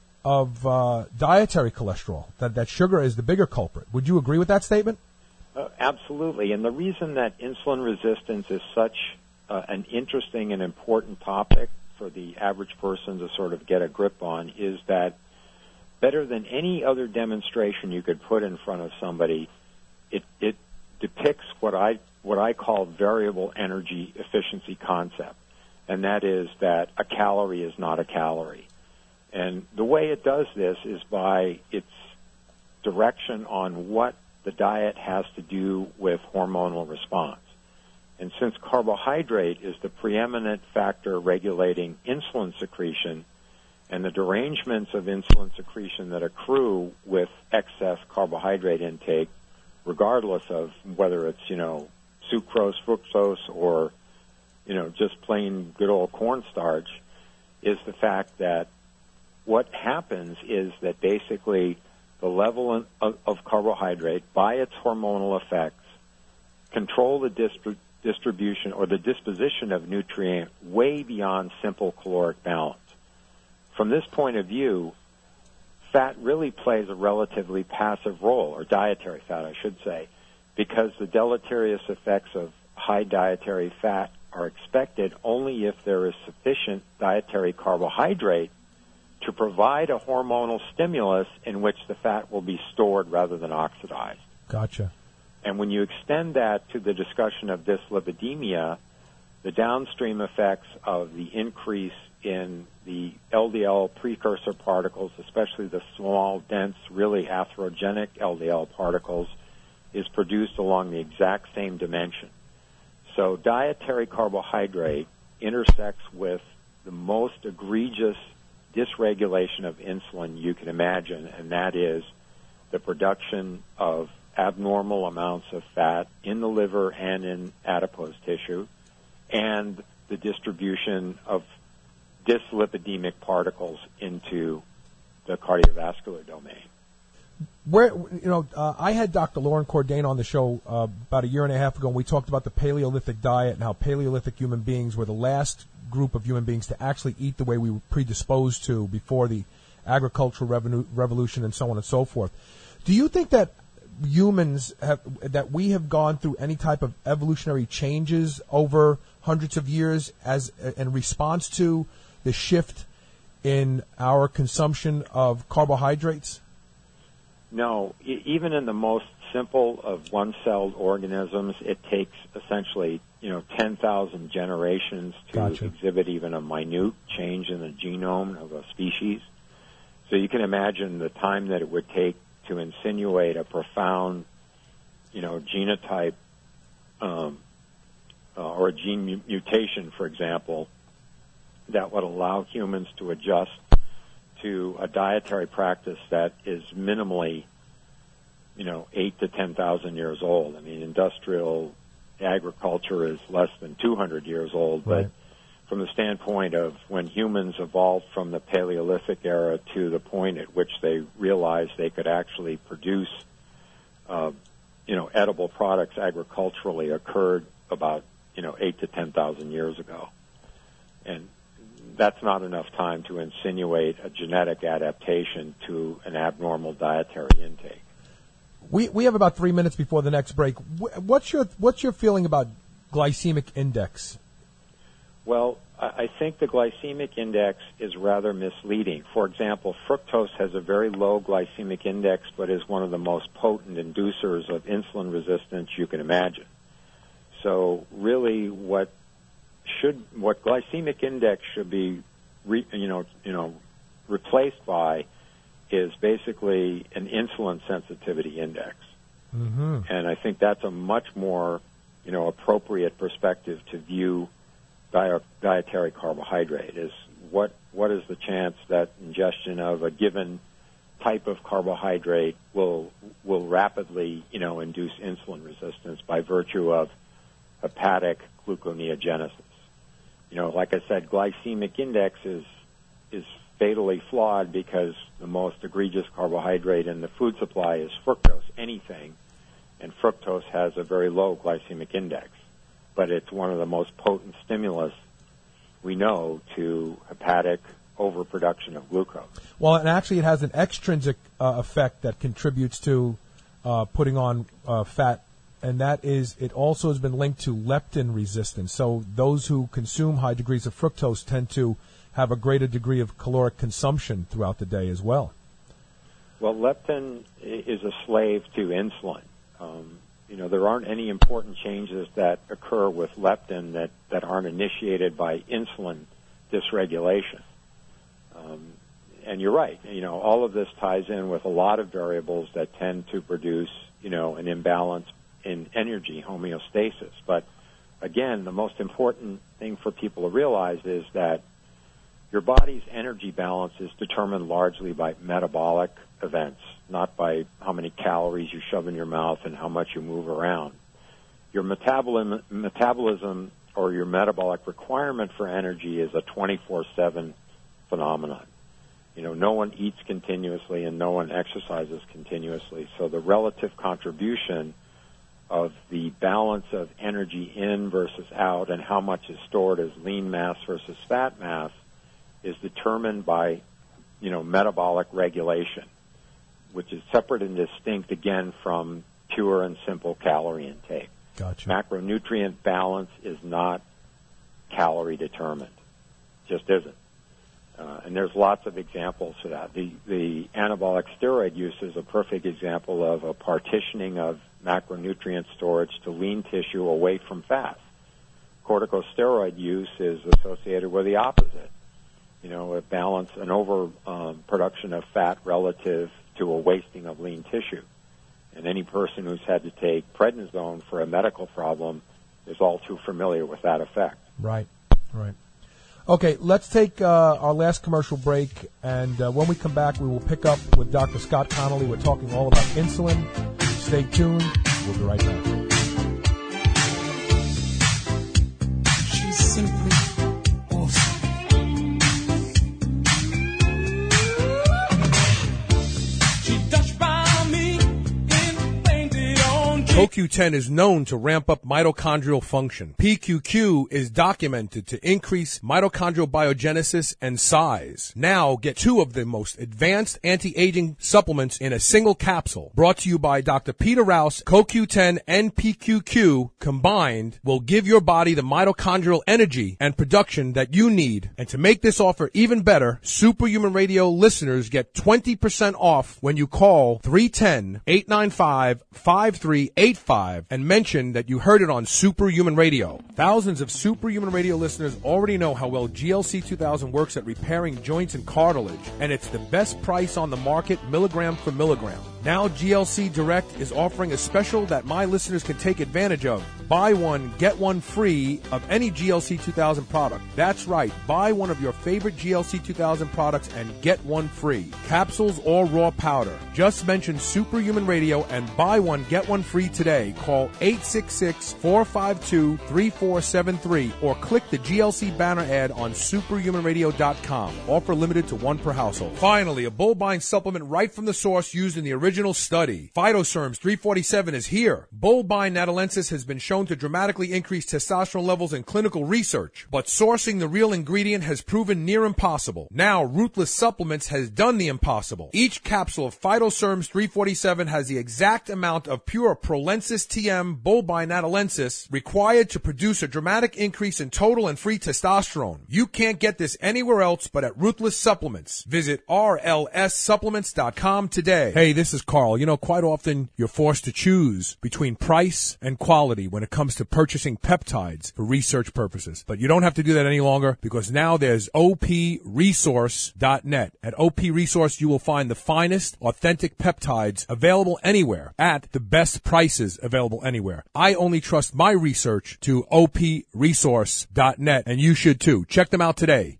dietary cholesterol, that sugar is the bigger culprit. Would you agree with that statement? Absolutely. And the reason that insulin resistance is such an interesting and important topic for the average person to sort of get a grip on is that better than any other demonstration you could put in front of somebody, it depicts what I call variable energy efficiency concept, and that is that a calorie is not a calorie. And the way it does this is by its direction on what the diet has to do with hormonal response. And since carbohydrate is the preeminent factor regulating insulin secretion, and the derangements of insulin secretion that accrue with excess carbohydrate intake, regardless of whether it's, sucrose, fructose, or, just plain good old cornstarch, is the fact that what happens is that basically the level of carbohydrate, by its hormonal effects, control the distribution or the disposition of nutrient way beyond simple caloric balance. From this point of view, fat really plays a relatively passive role, or dietary fat, I should say, because the deleterious effects of high dietary fat are expected only if there is sufficient dietary carbohydrate to provide a hormonal stimulus in which the fat will be stored rather than oxidized. Gotcha. And when you extend that to the discussion of dyslipidemia, the downstream effects of the increase in the LDL precursor particles, especially the small, dense, really atherogenic LDL particles, is produced along the exact same dimension. So dietary carbohydrate intersects with the most egregious dysregulation of insulin you can imagine, and that is the production of abnormal amounts of fat in the liver and in adipose tissue, and the distribution of dyslipidemic particles into the cardiovascular domain. I had Dr. Lauren Cordain on the show about a year and a half ago, and we talked about the Paleolithic diet and how Paleolithic human beings were the last group of human beings to actually eat the way we were predisposed to before the agricultural revolution and so on and so forth. Do you think that we have gone through any type of evolutionary changes over hundreds of years as in response to the shift in our consumption of carbohydrates? No, even in the most simple of one-celled organisms, it takes essentially 10,000 generations to exhibit even a minute change in the genome of a species. So you can imagine the time that it would take to insinuate a profound, genotype or a gene mutation, for example, that would allow humans to adjust to a dietary practice that is minimally, 8 to 10,000 years old. I mean, industrial agriculture is less than 200 years old, right. But from the standpoint of when humans evolved from the Paleolithic era to the point at which they realized they could actually produce, edible products agriculturally occurred about, 8 to 10,000 years ago. And that's not enough time to insinuate a genetic adaptation to an abnormal dietary intake. We have about 3 minutes before the next break. What's your feeling about glycemic index? Well, I think the glycemic index is rather misleading. For example, fructose has a very low glycemic index, but is one of the most potent inducers of insulin resistance you can imagine. So really what glycemic index should be replaced by is basically an insulin sensitivity index. Mm-hmm. And I think that's a much more, appropriate perspective to view dietary carbohydrate is what is the chance that ingestion of a given type of carbohydrate will rapidly, induce insulin resistance by virtue of hepatic gluconeogenesis. Like I said, glycemic index is fatally flawed because the most egregious carbohydrate in the food supply is fructose, anything, and fructose has a very low glycemic index. But it's one of the most potent stimulus we know to hepatic overproduction of glucose. Well, and actually it has an extrinsic effect that contributes to putting on fat, and that is it also has been linked to leptin resistance. So those who consume high degrees of fructose tend to have a greater degree of caloric consumption throughout the day as well. Well, leptin is a slave to insulin. There aren't any important changes that occur with leptin that aren't initiated by insulin dysregulation. And you're right. All of this ties in with a lot of variables that tend to produce, an imbalance in energy homeostasis. But again, the most important thing for people to realize is that your body's energy balance is determined largely by metabolic events, not by how many calories you shove in your mouth and how much you move around. Your metabolism or your metabolic requirement for energy is a 24/7 phenomenon. No one eats continuously and no one exercises continuously. So the relative contribution of the balance of energy in versus out and how much is stored as lean mass versus fat mass is determined by, metabolic regulation, which is separate and distinct, again, from pure and simple calorie intake. Gotcha. Macronutrient balance is not calorie determined. Just isn't. And there's lots of examples for that. The anabolic steroid use is a perfect example of a partitioning of macronutrient storage to lean tissue away from fat. Corticosteroid use is associated with the opposite. A balance, an overproduction of fat relative to a wasting of lean tissue. And any person who's had to take prednisone for a medical problem is all too familiar with that effect. Right. Okay, let's take our last commercial break, and when we come back, we will pick up with Dr. Scott Connolly. We're talking all about insulin. Stay tuned. We'll be right back. She's simply awesome. She dashed by CoQ10 is known to ramp up mitochondrial function. PQQ is documented to increase mitochondrial biogenesis and size. Now get 2 of the most advanced anti-aging supplements in a single capsule. Brought to you by Dr. Peter Rouse. CoQ10 and PQQ combined will give your body the mitochondrial energy and production that you need. And to make this offer even better, Superhuman Radio listeners get 20% off when you call 310-895-5385 and mention that you heard it on Superhuman Radio. Thousands of Superhuman Radio listeners already know how well GLC 2000 works at repairing joints and cartilage, and it's the best price on the market, milligram for milligram. Now GLC Direct is offering a special that my listeners can take advantage of. Buy one, get one free of any GLC 2000 product. That's right. Buy one of your favorite GLC 2000 products and get one free. Capsules or raw powder. Just mention Superhuman Radio and buy one, get one free today. Call 866-452-3473 or click the GLC banner ad on superhumanradio.com. Offer limited to 1 per household. Finally, a Bullbine supplement right from the source used in the original study. Phytoserms 347 is here. Bullbine natalensis has been shown to dramatically increase testosterone levels in clinical research, but sourcing the real ingredient has proven near impossible. Now, Ruthless Supplements has done the impossible. Each capsule of Phytoserms 347 has the exact amount of pure Prolensis TM Bullbine natalensis required to produce a dramatic increase in total and free testosterone. You can't get this anywhere else but at Ruthless Supplements. Visit rlssupplements.com today. Hey, this is Carl. You know, quite often you're forced to choose between price and quality when it comes to purchasing peptides for research purposes. But you don't have to do that any longer because now there's opresource.net. At OP Resource, you will find the finest, authentic peptides available anywhere at the best prices available anywhere. I only trust my research to opresource.net, and you should too. Check them out today.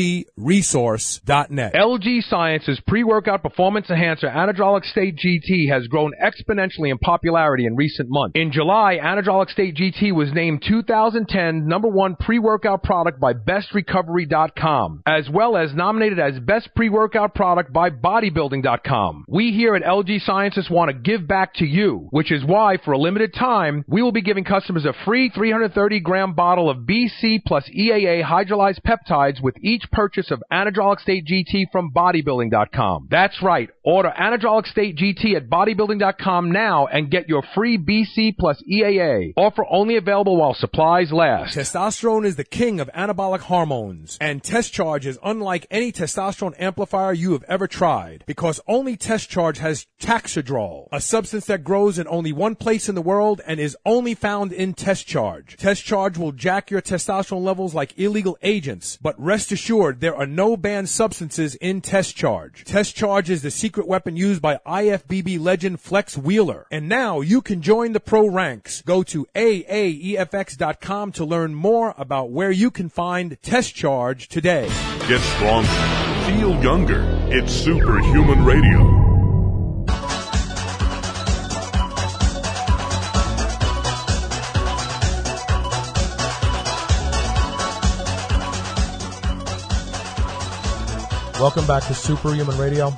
opresource.net. LG Science's pre-workout performance enhancer Anadrolic State GT has grown exponentially in popularity in recent months. In July, Anadrolic State GT was named 2010 #1 pre-workout product by BestRecovery.com, as well as nominated as Best Pre-Workout Product by Bodybuilding.com. We here at LG Sciences want to give back to you, which is why, for a limited time, we will be giving customers a free 330-gram bottle of BC plus EAA hydrolyzed peptides with each purchase of Anadrolic State GT from Bodybuilding.com. That's right. Order Anadrolic State GT at Bodybuilding.com now and get your free BC plus EAA. Offer only available while supplies last. Testosterone is the king of anabolic hormones, and Test Charge is unlike any testosterone amplifier you have ever tried, because only Test Charge has Taxidrol, a substance that grows in only one place in the world and is only found in Test Charge. Test Charge will jack your testosterone levels like illegal agents, but rest assured there are no banned substances in Test Charge. Test Charge is the secret weapon used by IFBB legend Flex Wheeler. And now you can join the pro ranks. Go to AAEFX.com to learn more about where you can find Test Charge today. Get stronger. Feel younger. It's Superhuman Radio. Welcome back to Superhuman Radio.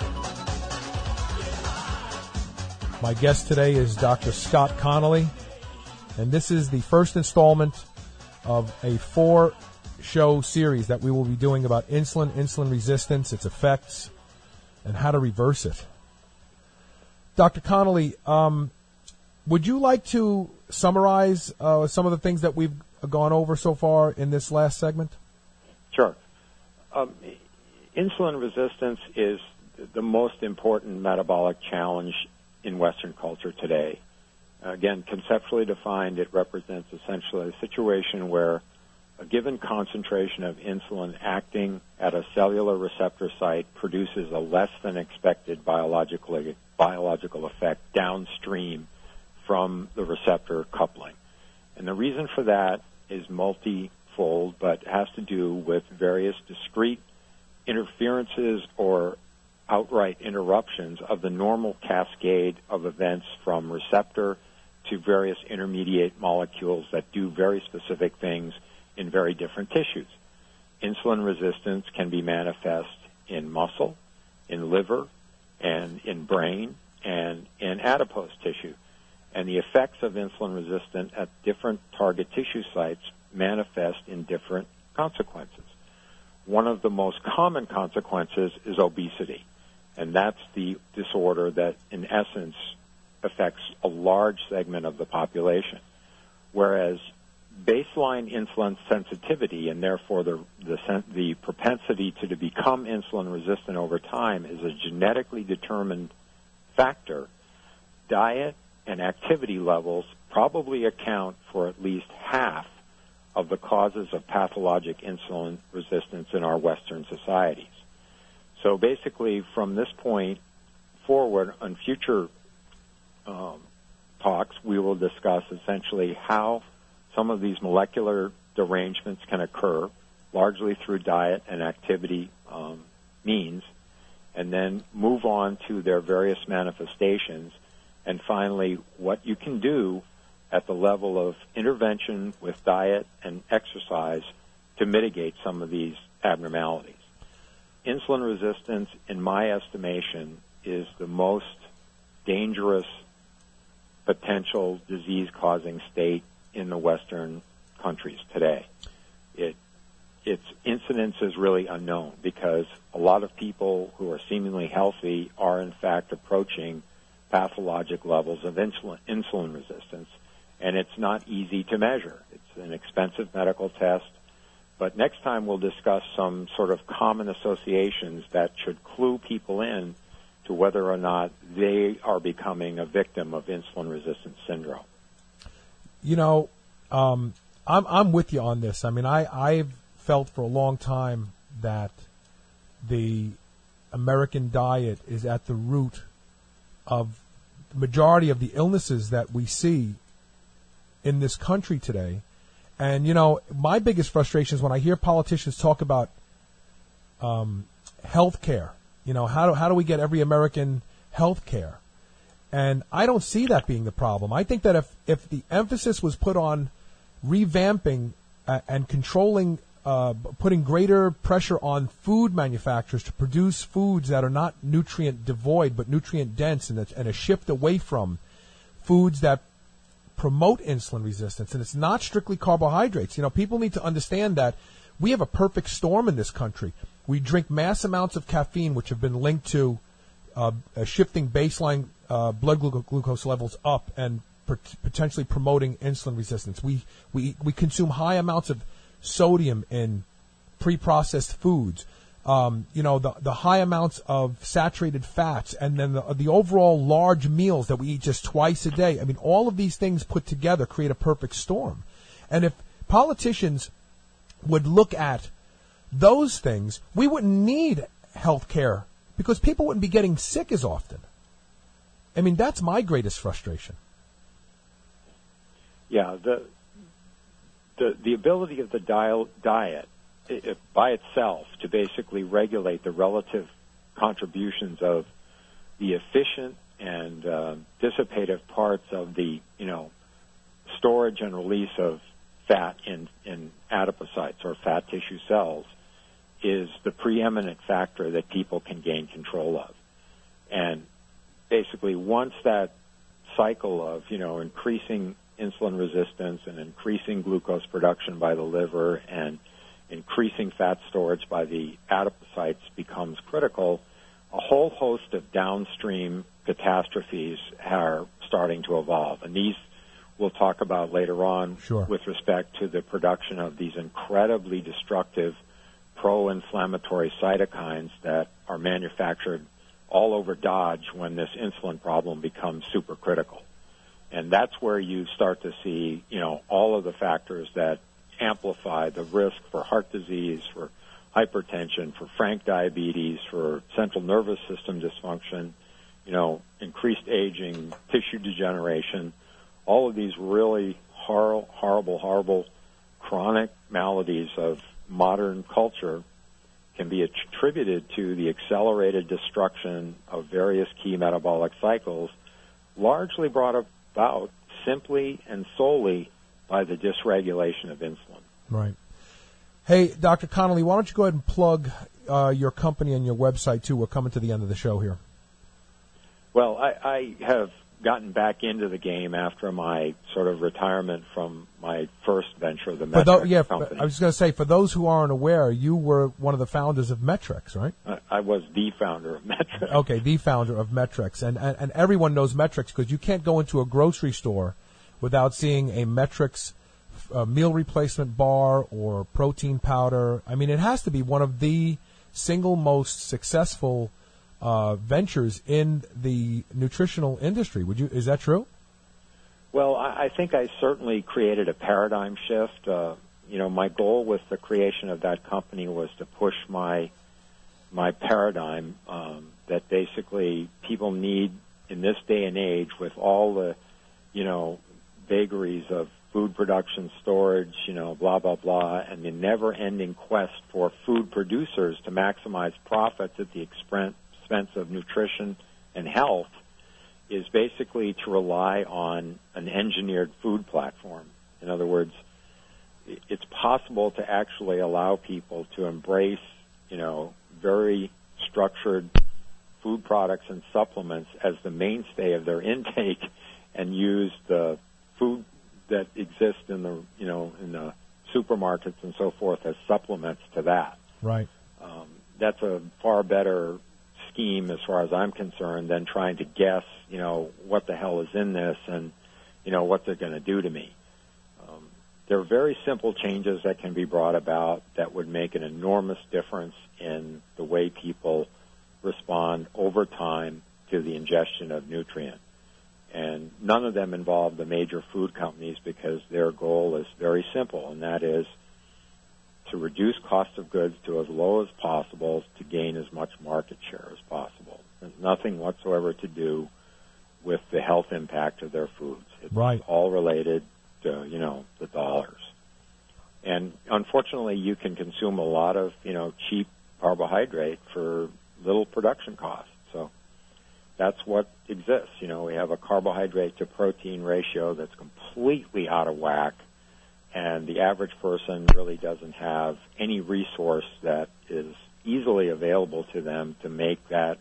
My guest today is Dr. Scott Connelly, and this is the first installment of a 4-show series that we will be doing about insulin resistance, its effects, and how to reverse it. Dr. Connelly, would you like to summarize some of the things that we've gone over so far in this last segment? Sure. Insulin resistance is the most important metabolic challenge in Western culture today. Again, conceptually defined, it represents essentially a situation where a given concentration of insulin acting at a cellular receptor site produces a less than expected biological effect downstream from the receptor coupling. And the reason for that is multifold, but has to do with various discrete interferences or outright interruptions of the normal cascade of events from receptor to various intermediate molecules that do very specific things in very different tissues. Insulin resistance can be manifest in muscle, in liver, and in brain, and in adipose tissue. And the effects of insulin resistance at different target tissue sites manifest in different consequences. One of the most common consequences is obesity, and that's the disorder that, in essence, affects a large segment of the population. Whereas baseline insulin sensitivity, and therefore the propensity to become insulin resistant over time, is a genetically determined factor, diet and activity levels probably account for at least half of the causes of pathologic insulin resistance in our Western societies. So basically, from this point forward, on future talks, we will discuss essentially how some of these molecular derangements can occur, largely through diet and activity means, and then move on to their various manifestations, and finally, what you can do at the level of intervention with diet and exercise to mitigate some of these abnormalities. Insulin resistance, in my estimation, is the most dangerous potential disease-causing state in the Western countries today. Its incidence is really unknown because a lot of people who are seemingly healthy are in fact approaching pathologic levels of insulin resistance, and it's not easy to measure. It's an expensive medical test, but next time we'll discuss some sort of common associations that should clue people in to whether or not they are becoming a victim of insulin resistance syndrome. You know, I'm with you on this. I mean, I've felt for a long time that the American diet is at the root of the majority of the illnesses that we see in this country today. And, you know, my biggest frustration is when I hear politicians talk about health care. You know, how do we get every American health care? And I don't see that being the problem. I think that if the emphasis was put on revamping and controlling, putting greater pressure on food manufacturers to produce foods that are not nutrient devoid but nutrient dense, and a shift away from foods that promote insulin resistance, and it's not strictly carbohydrates. You know, people need to understand that we have a perfect storm in this country. We drink mass amounts of caffeine, which have been linked to shifting baseline blood glucose levels up and potentially promoting insulin resistance. We consume high amounts of sodium in pre-processed foods. You know, the high amounts of saturated fats, and then the overall large meals that we eat just twice a day. I mean, all of these things put together create a perfect storm. And if politicians would look at those things, we wouldn't need health care because people wouldn't be getting sick as often. I mean, that's my greatest frustration. Yeah, the ability of the diet by itself to basically regulate the relative contributions of the efficient and dissipative parts of the, you know, storage and release of fat in adipocytes or fat tissue cells is the preeminent factor that people can gain control of. And basically once that cycle of, you know, increasing insulin resistance and increasing glucose production by the liver and increasing fat storage by the adipocytes becomes critical, a whole host of downstream catastrophes are starting to evolve. And these we'll talk about later on. Sure. With respect to the production of these incredibly destructive pro-inflammatory cytokines that are manufactured all over Dodge when this insulin problem becomes super critical. And that's where you start to see, you know, all of the factors that amplify the risk for heart disease, for hypertension, for frank diabetes, for central nervous system dysfunction, you know, increased aging, tissue degeneration. All of these really horrible chronic maladies of modern culture can be attributed to the accelerated destruction of various key metabolic cycles, largely brought about simply and solely by the dysregulation of insulin. Right. Hey, Dr. Connolly, why don't you go ahead and plug your company and your website, too? We're coming to the end of the show here. Well, I have gotten back into the game after my sort of retirement from my first venture, the But Metrix company. I was going to say, for those who aren't aware, you were one of the founders of Metrix, right? I was the founder of Metrix. Okay, the founder of Metrix. And everyone knows Metrix because you can't go into a grocery store without seeing a Metrix meal replacement bar or protein powder. I mean, it has to be one of the single most successful ventures in the nutritional industry. Is that true? Well, I think I certainly created a paradigm shift. My goal with the creation of that company was to push my paradigm that basically people need in this day and age with all the, vagaries of food production, storage, blah, blah, blah, and the never-ending quest for food producers to maximize profits at the expense of nutrition and health is basically to rely on an engineered food platform. In other words, it's possible to actually allow people to embrace, very structured food products and supplements as the mainstay of their intake and use the food that exists in the, in the supermarkets and so forth as supplements to that. Right. That's a far better scheme as far as I'm concerned than trying to guess, what the hell is in this and, what they're going to do to me. There are very simple changes that can be brought about that would make an enormous difference in the way people respond over time to the ingestion of nutrient. And none of them involve the major food companies because their goal is very simple, and that is to reduce cost of goods to as low as possible to gain as much market share as possible. There's nothing whatsoever to do with the health impact of their foods. It's right. all related to, the dollars. And unfortunately, you can consume a lot of, cheap carbohydrate for little production costs. So that's what exists. We have a carbohydrate to protein ratio that's completely out of whack, and the average person really doesn't have any resource that is easily available to them to make that,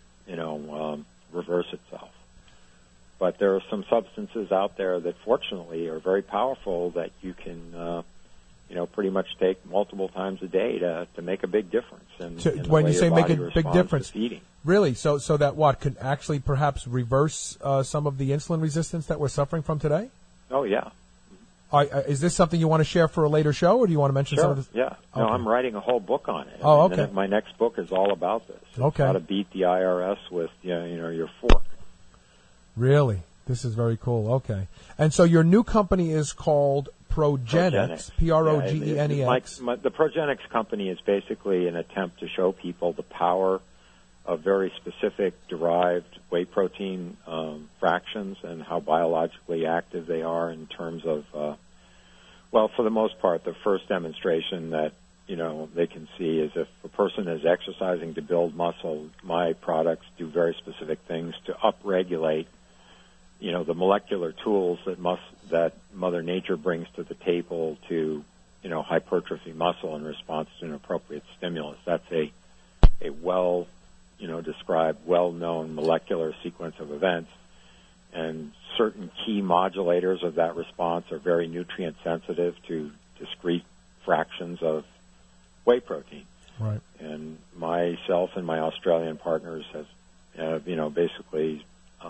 reverse itself. But there are some substances out there that fortunately are very powerful that you can, pretty much take multiple times a day to make a big difference. In when the you way say your make a body big responds difference, to feeding. Really? So that what could actually perhaps reverse some of the insulin resistance that we're suffering from today? Oh, yeah. Is this something you want to share for a later show, or do you want to mention some of this? Yeah. No, I'm writing a whole book on it. Oh, and okay. My next book is all about this. It's Okay. how to beat the IRS with, your fork. Really? This is very cool. Okay. And so your new company is called Progenix, Progenix. The Progenix company is basically an attempt to show people the power of very specific derived whey protein fractions and how biologically active they are in terms of, for the most part, the first demonstration that, they can see is if a person is exercising to build muscle, my products do very specific things to upregulate, the molecular tools that Mother Nature brings to the table to, hypertrophy muscle in response to an appropriate stimulus. That's a well, described, well-known molecular sequence of events. And certain key modulators of that response are very nutrient sensitive to discrete fractions of whey protein. Right. And myself and my Australian partners have basically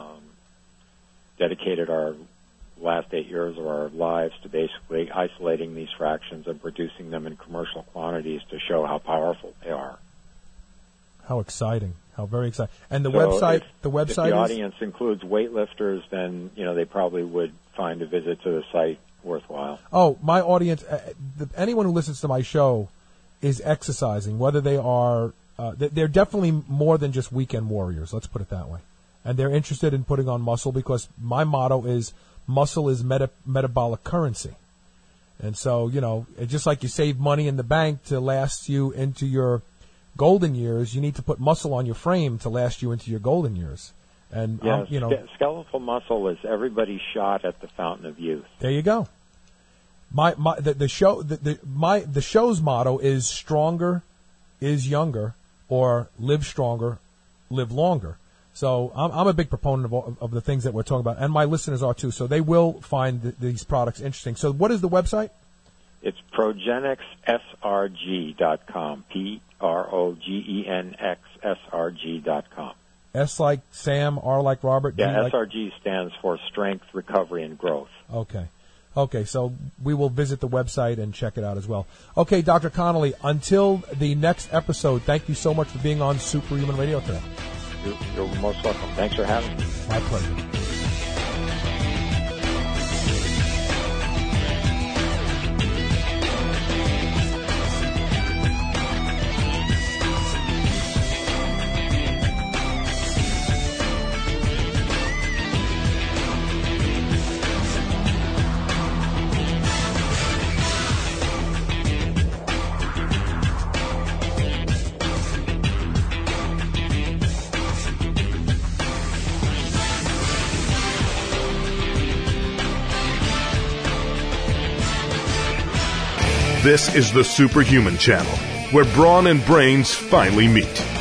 dedicated our last 8 years of our lives to basically isolating these fractions and producing them in commercial quantities to show how powerful they are. How exciting. How very exciting. And the So website if the is... audience includes weightlifters, then, they probably would find a visit to the site worthwhile. Oh, my audience, anyone who listens to my show is exercising, whether they are... they're definitely more than just weekend warriors, let's put it that way. And they're interested in putting on muscle because my motto is muscle is metabolic currency. And so, just like you save money in the bank to last you into your golden years, you need to put muscle on your frame to last you into your golden years. And, skeletal muscle is everybody's shot at the fountain of youth. There you go. The show's motto is stronger is younger, or live stronger, live longer. So I'm a big proponent of the things that we're talking about, and my listeners are too. So they will find these products interesting. So what is the website? It's progenixsrg.com. progenxsrg.com. S like Sam, R like Robert. Yeah, G like... SRG stands for Strength, Recovery, and Growth. Okay, so we will visit the website and check it out as well. Okay, Dr. Connolly, until the next episode, thank you so much for being on Superhuman Radio today. You're most welcome. Thanks for having me. My pleasure. This is the Superhuman Channel, where brawn and brains finally meet.